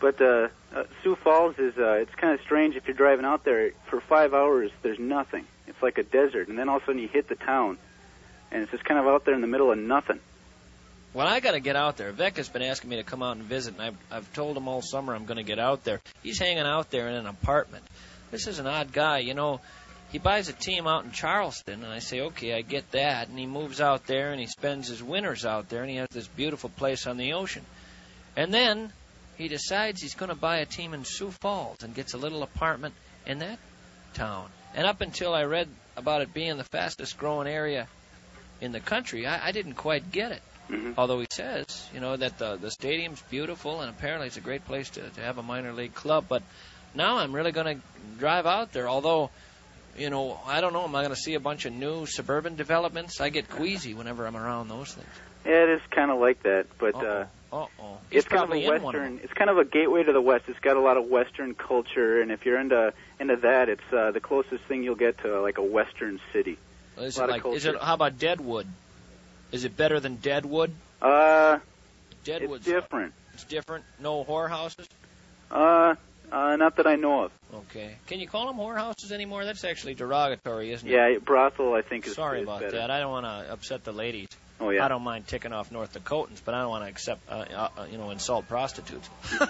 Speaker 10: But uh, uh, Sioux Falls is, uh, it's kind of strange if you're driving out there. For five hours, there's nothing. It's like a desert. And then all of a sudden you hit the town, and it's just kind of out there in the middle of nothing.
Speaker 4: Well, I got to get out there. Vec has been asking me to come out and visit, and I've, I've told him all summer I'm going to get out there. He's hanging out there in an apartment. This is an odd guy. You know, he buys a team out in Charleston, and I say, okay, I get that. And he moves out there, and he spends his winters out there, and he has this beautiful place on the ocean. And then he decides he's going to buy a team in Sioux Falls and gets a little apartment in that town. And up until I read about it being the fastest-growing area in the country, I, I didn't quite get it. Mm-hmm. Although he says, you know, that the, the stadium's beautiful and apparently it's a great place to, to have a minor league club. But now I'm really going to drive out there. Although, you know, I don't know, am I going to see a bunch of new suburban developments? I get queasy whenever I'm around those things.
Speaker 10: Yeah, it is kind of like that. But uh,
Speaker 4: Uh-oh.
Speaker 10: it's kind of a western. It's kind of a gateway to the West. It's got a lot of Western culture, and if you're into into that, it's uh, the closest thing you'll get to like a Western city.
Speaker 4: Is it like? Is it? How about Deadwood? Is it better than Deadwood?
Speaker 10: Uh,
Speaker 4: Deadwood's
Speaker 10: it's different.
Speaker 4: It's different? No whorehouses?
Speaker 10: Uh, uh, not that I know of.
Speaker 4: Okay. Can you call them whorehouses anymore? That's actually derogatory, isn't it?
Speaker 10: Yeah, brothel, I think, is
Speaker 4: Sorry
Speaker 10: is
Speaker 4: about
Speaker 10: better.
Speaker 4: that. I don't want to upset the ladies.
Speaker 10: Oh, yeah.
Speaker 4: I don't mind ticking off North Dakotans, but I don't want to accept, uh, uh, you know, insult prostitutes.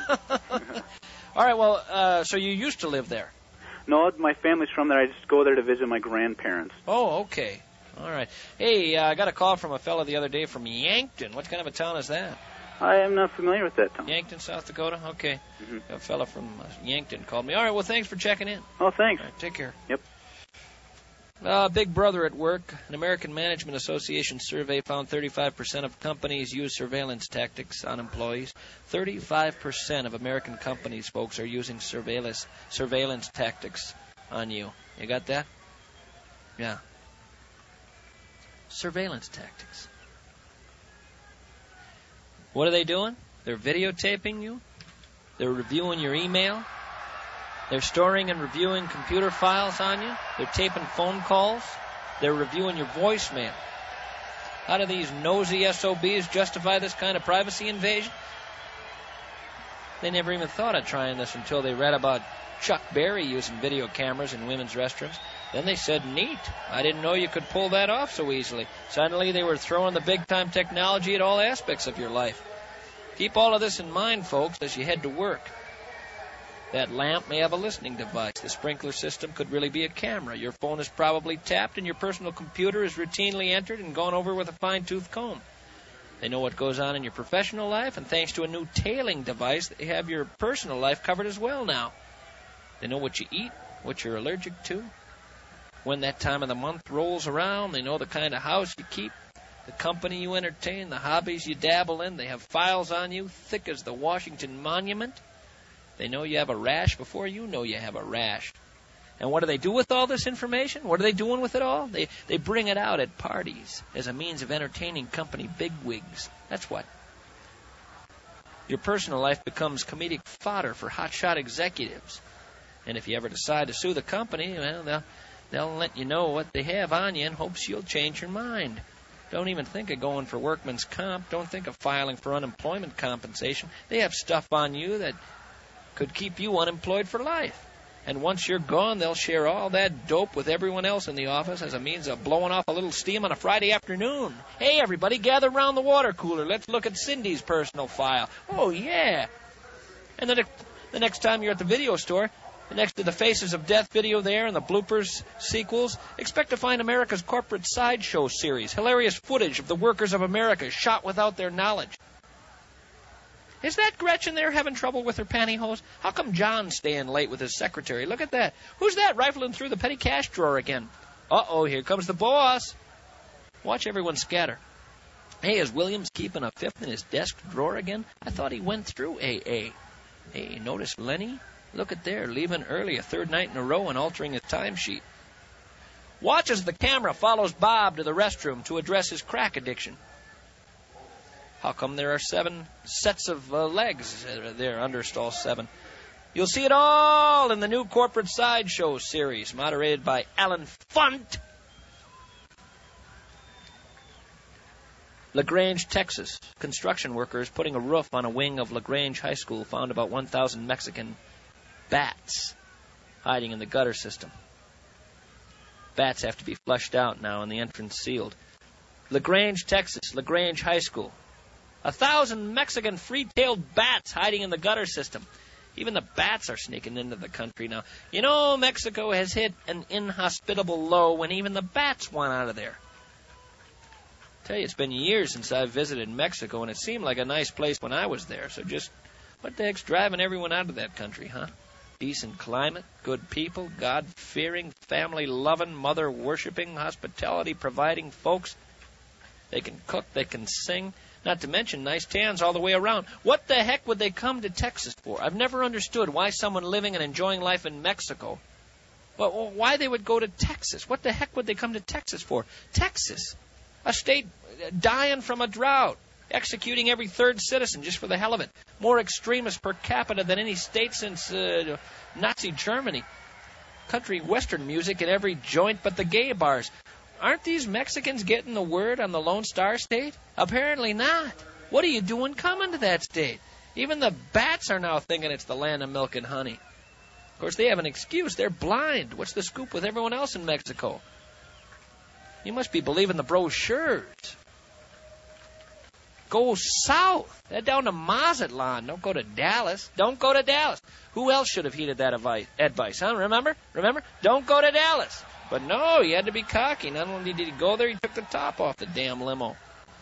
Speaker 4: All right, well, uh, so you used to live there?
Speaker 10: No, my family's from there. I just go there to visit my grandparents.
Speaker 4: Oh, okay. All right. Hey, uh, I got a call from a fellow the other day from Yankton. What kind of a town is that?
Speaker 10: I am not familiar with that town.
Speaker 4: Yankton, South Dakota? Okay.
Speaker 10: Mm-hmm.
Speaker 4: A fellow from uh, Yankton called me. All right, well, thanks for checking in.
Speaker 10: Oh, thanks.
Speaker 4: All right, take care.
Speaker 10: Yep.
Speaker 4: Uh, Big Brother at work. An American Management Association survey found thirty-five percent of companies use surveillance tactics on employees. thirty-five percent of American companies, folks, are using surveillance surveillance tactics on you. You got that? Yeah. Surveillance tactics. What are they doing? They're videotaping you. They're reviewing your email. They're storing and reviewing computer files on you. They're taping phone calls. They're reviewing your voicemail. How do these nosy S O Bs justify this kind of privacy invasion? They never even thought of trying this until they read about Chuck Berry using video cameras in women's restrooms. Then they said, neat. I didn't know you could pull that off so easily. Suddenly they were throwing the big-time technology at all aspects of your life. Keep all of this in mind, folks, as you head to work. That lamp may have a listening device. The sprinkler system could really be a camera. Your phone is probably tapped, and your personal computer is routinely entered and gone over with a fine-tooth comb. They know what goes on in your professional life, and thanks to a new tailing device, they have your personal life covered as well now. They know what you eat, what you're allergic to. When that time of the month rolls around, they know the kind of house you keep, the company you entertain, the hobbies you dabble in. They have files on you thick as the Washington Monument. They know you have a rash before you know you have a rash. And what do they do with all this information? What are they doing with it all? They they bring it out at parties as a means of entertaining company bigwigs. That's what. Your personal life becomes comedic fodder for hotshot executives. And if you ever decide to sue the company, well, they'll, they'll let you know what they have on you in hopes you'll change your mind. Don't even think of going for workman's comp. Don't think of filing for unemployment compensation. They have stuff on you that could keep you unemployed for life. And once you're gone, they'll share all that dope with everyone else in the office as a means of blowing off a little steam on a Friday afternoon. Hey, everybody, gather around the water cooler. Let's look at Cindy's personal file. Oh, yeah. And then the next time you're at the video store, next to the Faces of Death video there and the bloopers sequels, expect to find America's Corporate Sideshow series. Hilarious footage of the workers of America shot without their knowledge. Is that Gretchen there having trouble with her pantyhose? How come John's staying late with his secretary? Look at that. Who's that rifling through the petty cash drawer again? Uh-oh, here comes the boss. Watch everyone scatter. Hey, is Williams keeping a fifth in his desk drawer again? I thought he went through A A. Hey, notice Lenny? Look at there, leaving early a third night in a row and altering his timesheet. Watch as the camera follows Bob to the restroom to address his crack addiction. How come there are seven sets of uh, legs there under stall seven? You'll see it all in the new Corporate Sideshow series, moderated by Alan Funt. LaGrange, Texas. Construction workers putting a roof on a wing of LaGrange High School found about one thousand Mexican bats hiding in the gutter system. Bats have to be flushed out now and the entrance sealed. LaGrange, Texas. LaGrange High School. A thousand Mexican free-tailed bats hiding in the gutter system. Even the bats are sneaking into the country now. You know, Mexico has hit an inhospitable low when even the bats want out of there. I tell you, it's been years since I've visited Mexico, and it seemed like a nice place when I was there. So just, what the heck's driving everyone out of that country, huh? Decent climate, good people, God-fearing, family-loving, mother-worshipping, hospitality-providing folks. They can cook, they can sing, not to mention nice tans all the way around. What the heck would they come to Texas for? I've never understood why someone living and enjoying life in Mexico, well, why they would go to Texas. What the heck would they come to Texas for? Texas, a state dying from a drought, executing every third citizen just for the hell of it. More extremists per capita than any state since uh, Nazi Germany. Country western music in every joint but the gay bars. Aren't these Mexicans getting the word on the Lone Star State? Apparently not. What are you doing coming to that state? Even the bats are now thinking it's the land of milk and honey. Of course, they have an excuse. They're blind. What's the scoop with everyone else in Mexico? You must be believing the brochures. Go south. Head down to Mazatlan. Don't go to Dallas. Don't go to Dallas. Who else should have heeded that advice, huh? Remember? Remember? Don't go to Dallas. But no, he had to be cocky. Not only did he go there, he took the top off the damn limo.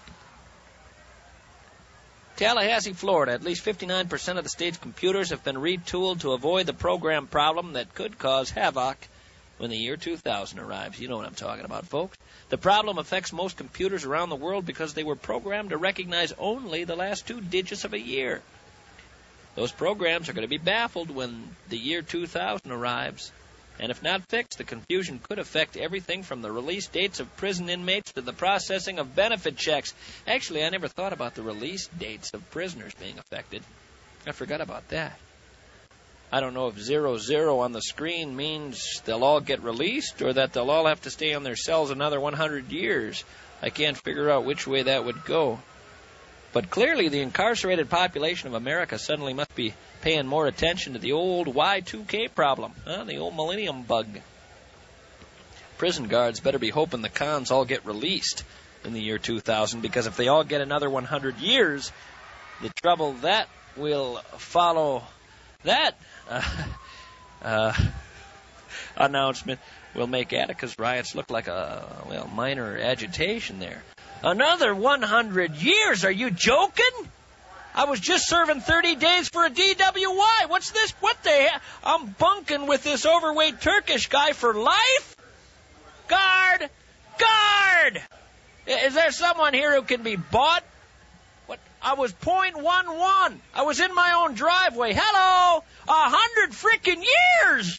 Speaker 4: Tallahassee, Florida. At least fifty-nine percent of the state's computers have been retooled to avoid the program problem that could cause havoc when the year two thousand arrives. You know what I'm talking about, folks. The problem affects most computers around the world because they were programmed to recognize only the last two digits of a year. Those programs are going to be baffled when the year two thousand arrives. And if not fixed, the confusion could affect everything from the release dates of prison inmates to the processing of benefit checks. Actually, I never thought about the release dates of prisoners being affected. I forgot about that. I don't know if zero zero on the screen means they'll all get released or that they'll all have to stay in their cells another one hundred years. I can't figure out which way that would go. But clearly the incarcerated population of America suddenly must be paying more attention to the old Y two K problem, huh? The old millennium bug. Prison guards better be hoping the cons all get released in the year two thousand, because if they all get another one hundred years, the trouble that will follow that uh, uh, announcement will make Atticus riots look like a, well, minor agitation there. Another one hundred years? Are you joking? I was just serving thirty days for a D W I. What's this? What the hell? I'm bunking with this overweight Turkish guy for life? Guard! Guard! Is there someone here who can be bought? What? I was point one one. I was in my own driveway. Hello! A hundred frickin' years!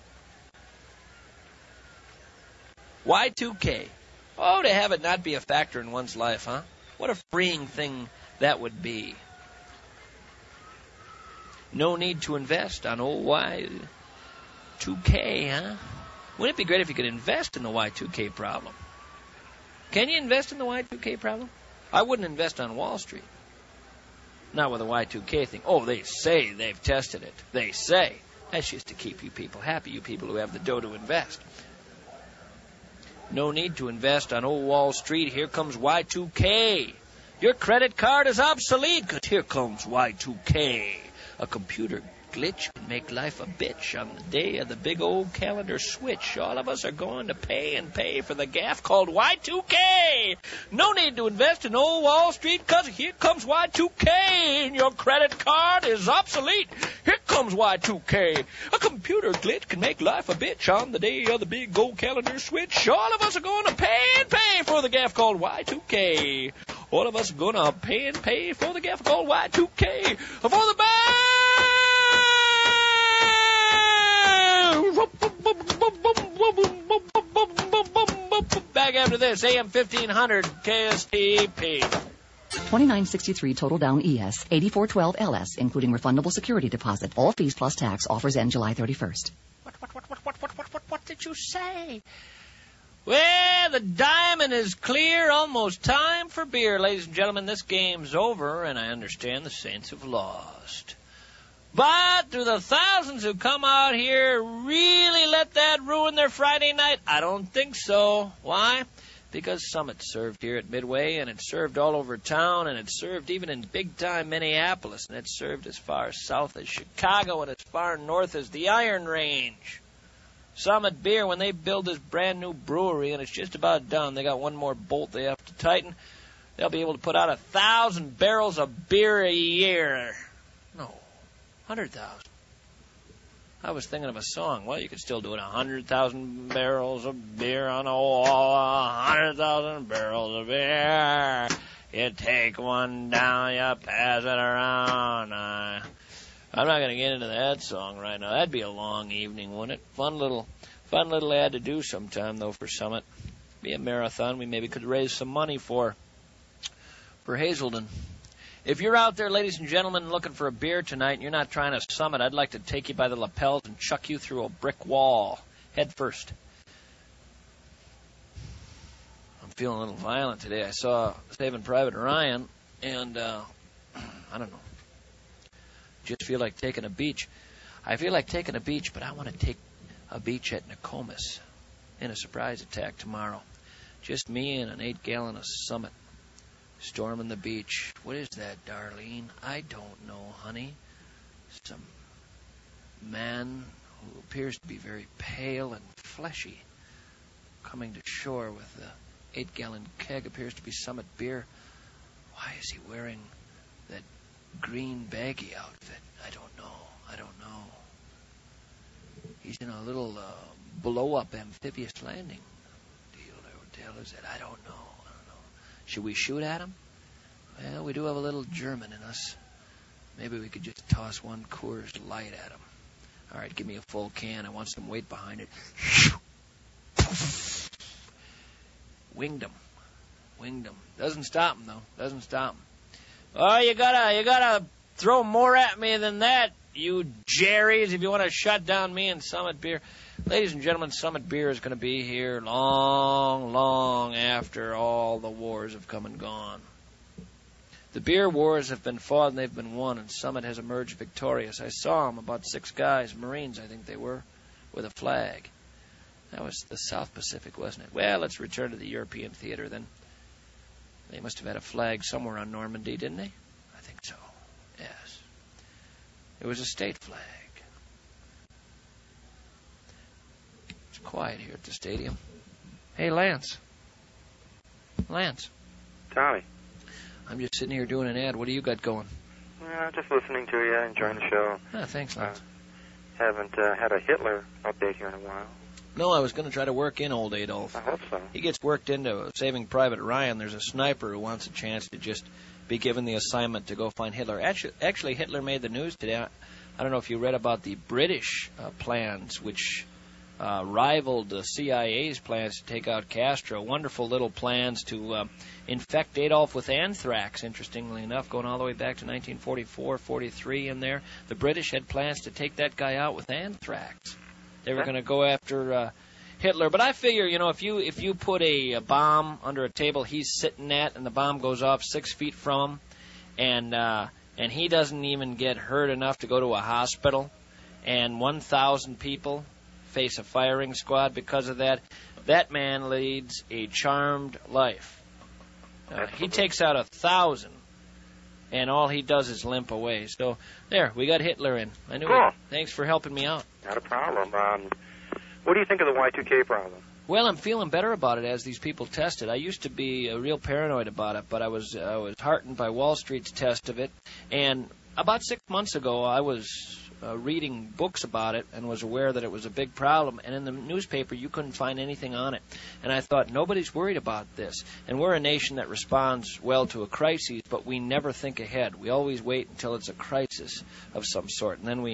Speaker 4: Y two K. Oh, to have it not be a factor in one's life, huh? What a freeing thing that would be. No need to invest on old Y two K, huh? Wouldn't it be great if you could invest in the Y two K problem? Can you invest in the Y two K problem? I wouldn't invest on Wall Street. Not with the Y two K thing. Oh, they say they've tested it. They say. That's just to keep you people happy, you people who have the dough to invest. No need to invest on old Wall Street. Here comes Y two K. Your credit card is obsolete, because here comes Y two K. A computer glitch can make life a bitch on the day of the big old calendar switch. All of us are going to pay and pay for the gaff called Y two K. No need to invest in old Wall Street, because here comes Y two K, and your credit card is obsolete. Here comes Y two K. A computer glitch can make life a bitch on the day of the big old calendar switch. All of us are going to pay and pay for the gaff called Y two K. All of us are going to pay and pay for the gaff called Y two K. For the band! Back after this, A M fifteen hundred K S T P.
Speaker 6: twenty-nine sixty-three total down E S, eighty-four twelve L S, including refundable security deposit. All fees plus tax. Offers end July thirty-first.
Speaker 4: What, what, what, what, what, what, what, what, what did you say? Well, the diamond is clear. Almost time for beer. Ladies and gentlemen, this game's over, and I understand the Saints have lost. But do the thousands who come out here really let that ruin their Friday night? I don't think so. Why? Because Summit served here at Midway, and it served all over town, and it served even in big-time Minneapolis, and it served as far south as Chicago and as far north as the Iron Range. Summit Beer, when they build this brand-new brewery, and it's just about done, they got one more bolt they have to tighten, they'll be able to put out a thousand barrels of beer a year. No. Hundred thousand. I was thinking of a song. Well, you could still do it. A hundred thousand barrels of beer on a wall. A hundred thousand barrels of beer. You take one down, you pass it around. Uh, I'm not going to get into that song right now. That'd be a long evening, wouldn't it? Fun little, fun little ad to do sometime though for Summit. Be a marathon. We maybe could raise some money for, for Hazelden. If you're out there, ladies and gentlemen, looking for a beer tonight and you're not trying to Summit, I'd like to take you by the lapels and chuck you through a brick wall, head first. I'm feeling a little violent today. I saw Saving Private Ryan, and uh, I don't know, just feel like taking a beach. I feel like taking a beach, but I want to take a beach at Nokomis in a surprise attack tomorrow. Just me and an eight-gallon of Summit. Storming the beach. What is that, Darlene? I don't know, honey. Some man who appears to be very pale and fleshy coming to shore with the eight-gallon keg. Appears to be Summit beer. Why is he wearing that green baggy outfit? I don't know. I don't know. He's in a little uh, blow-up amphibious landing deal. What the hell is that? I don't know. Should we shoot at him? Well, we do have a little German in us. Maybe we could just toss one Coors Light at him. All right, give me a full can. I want some weight behind it. Winged him. Winged him. Doesn't stop him, though. Doesn't stop him. Oh, you gotta, you gotta throw more at me than that, you Jerrys, if you want to shut down me and Summit Beer. Ladies and gentlemen, Summit Beer is going to be here long, long after all the wars have come and gone. The beer wars have been fought and they've been won, and Summit has emerged victorious. I saw them, about six guys, Marines I think they were, with a flag. That was the South Pacific, wasn't it? Well, let's return to the European theater then. They must have had a flag somewhere on Normandy, didn't they? I think so, yes. It was a state flag. Quiet here at the stadium. Hey, Lance. Lance.
Speaker 11: Tommy.
Speaker 4: I'm just sitting here doing an ad. What do you got going?
Speaker 11: Uh, just listening to you, enjoying the show.
Speaker 4: Ah, thanks, Lance.
Speaker 11: Uh, haven't uh, had a Hitler update here in a while.
Speaker 4: No, I was going to try to work in old Adolf.
Speaker 11: I hope so.
Speaker 4: He gets worked into Saving Private Ryan. There's a sniper who wants a chance to just be given the assignment to go find Hitler. Actually, actually Hitler made the news today. I, I don't know if you read about the British uh, plans, which... Uh, rivaled the C I A's plans to take out Castro. Wonderful little plans to uh, infect Adolf with anthrax, interestingly enough, going all the way back to nineteen forty-four, forty-three in there. The British had plans to take that guy out with anthrax. They were going to go after uh, Hitler. But I figure, you know, if you if you put a, a bomb under a table he's sitting at and the bomb goes off six feet from him and, uh, and he doesn't even get hurt enough to go to a hospital and one thousand people face a firing squad because of that, that man leads a charmed life. Uh, he takes out a thousand, and all he does is limp away. So, there, we got Hitler in. I knew
Speaker 11: cool.
Speaker 4: it. Thanks for helping me out.
Speaker 11: Not a problem. Um, what do you think of the Y two K problem?
Speaker 4: Well, I'm feeling better about it as these people test it. I used to be uh, real paranoid about it, but I was I was heartened by Wall Street's test of it. And about six months ago, I was uh, reading books about it and was aware that it was a big problem. And in the newspaper, you couldn't find anything on it. And I thought, nobody's worried about this. And we're a nation that responds well to a crisis, but we never think ahead. We always wait until it's a crisis of some sort, and then we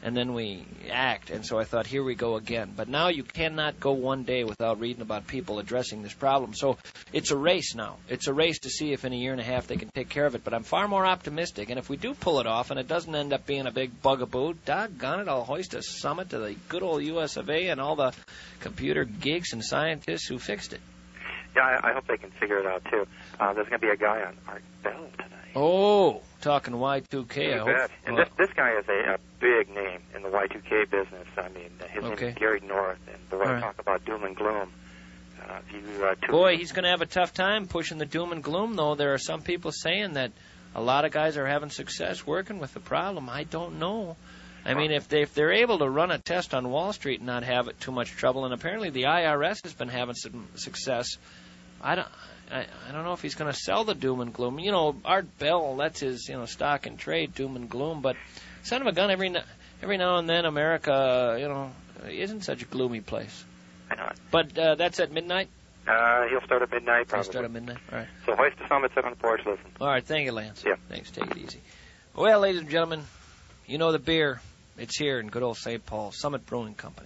Speaker 4: and then we act. And so I thought, here we go again. But now you cannot go one day without reading about people addressing this problem. So it's a race now. It's a race to see if in a year and a half they can take care of it. But I'm far more optimistic. And if we do pull it off and it doesn't end up being a big bugaboo, doggone it, I'll hoist a summit to the good old U S of A and all the computer geeks and scientists who fixed it.
Speaker 11: Yeah, I, I hope they can figure it out, too. Uh, there's going to be a guy on Art Bell tonight.
Speaker 4: Oh, talking Y two K, I
Speaker 11: You
Speaker 4: hope.
Speaker 11: bet. And
Speaker 4: Well,
Speaker 11: this, this guy is a, a big name in the Y two K business. I mean, his name
Speaker 4: Okay.
Speaker 11: is Gary North, and boy,
Speaker 4: All right.
Speaker 11: talk about doom and gloom. Uh, if you, uh, tune
Speaker 4: Boy,
Speaker 11: in-
Speaker 4: he's going to have a tough time pushing the doom and gloom, though. There are some people saying that a lot of guys are having success working with the problem. I don't know. I mean, if, they, if they're able to run a test on Wall Street and not have it too much trouble, and apparently the I R S has been having some success, I don't, I, I don't know if he's going to sell the doom and gloom. You know, Art Bell, that's his, you know, stock and trade, doom and gloom. But son of a gun, every n- every now and then, America, you know, isn't such a gloomy place.
Speaker 11: I know it.
Speaker 4: But uh, that's at midnight.
Speaker 11: Uh, he'll start at midnight,
Speaker 4: He'll
Speaker 11: probably.
Speaker 4: start at midnight. All right.
Speaker 11: So hoist the summit, sit on the porch, listen.
Speaker 4: All right. Thank you, Lance.
Speaker 11: Yeah.
Speaker 4: Thanks. Take it easy. Well, ladies and gentlemen, you know the beer. It's here in good old Saint Paul, Summit Brewing Company.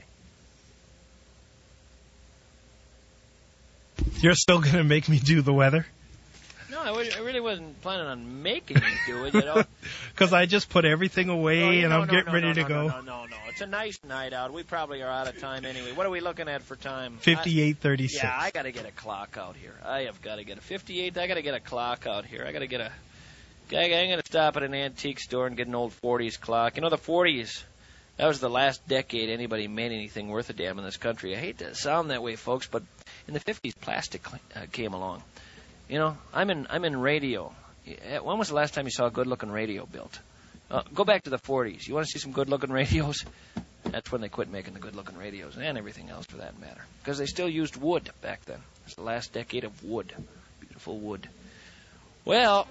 Speaker 2: You're still going to make me do the weather?
Speaker 4: No, I, w- I really wasn't planning on making you do it, you know.
Speaker 2: Because I just put everything away
Speaker 4: No,
Speaker 2: and
Speaker 4: no,
Speaker 2: I'm
Speaker 4: no,
Speaker 2: getting
Speaker 4: no,
Speaker 2: ready
Speaker 4: no,
Speaker 2: to
Speaker 4: no,
Speaker 2: go.
Speaker 4: No, no, no. It's a nice night out. We probably are out of time anyway. What are we looking at for time?
Speaker 2: fifty-eight thirty-six.
Speaker 4: Yeah, I got to get a clock out here. I have got to get a fifty-eight. I got to get a clock out here. I got to get a. I'm going to stop at an antique store and get an old forties clock. You know, the forties, that was the last decade anybody made anything worth a damn in this country. I hate to sound that way, folks, but in the fifties, plastic uh, came along. You know, I'm in I'm in radio. When was the last time you saw a good-looking radio built? Uh, go back to the forties. You want to see some good-looking radios? That's when they quit making the good-looking radios, and everything else for that matter. Because they still used wood back then. It was the last decade of wood. Beautiful wood. Well,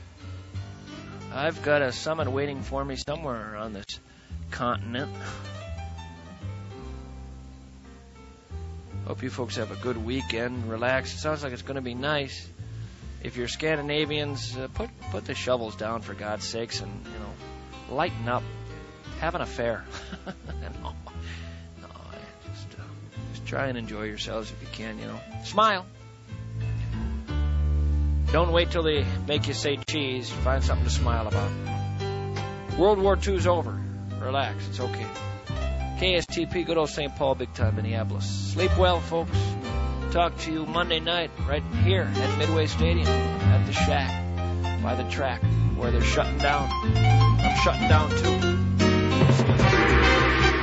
Speaker 4: I've got a summit waiting for me somewhere on this continent. Hope you folks have a good weekend. Relax. It sounds like it's going to be nice. If you're Scandinavians, uh, put put the shovels down for God's sakes, and you know, lighten up. Have an affair. no, no, just uh, just try and enjoy yourselves if you can. You know, smile. Don't wait till they make you say cheese. Find something to smile about. World War Two's over. Relax. It's okay. K S T P, good old Saint Paul, big time Minneapolis. Sleep well, folks. Talk to you Monday night right here at Midway Stadium at the shack by the track where they're shutting down. I'm shutting down too. See you.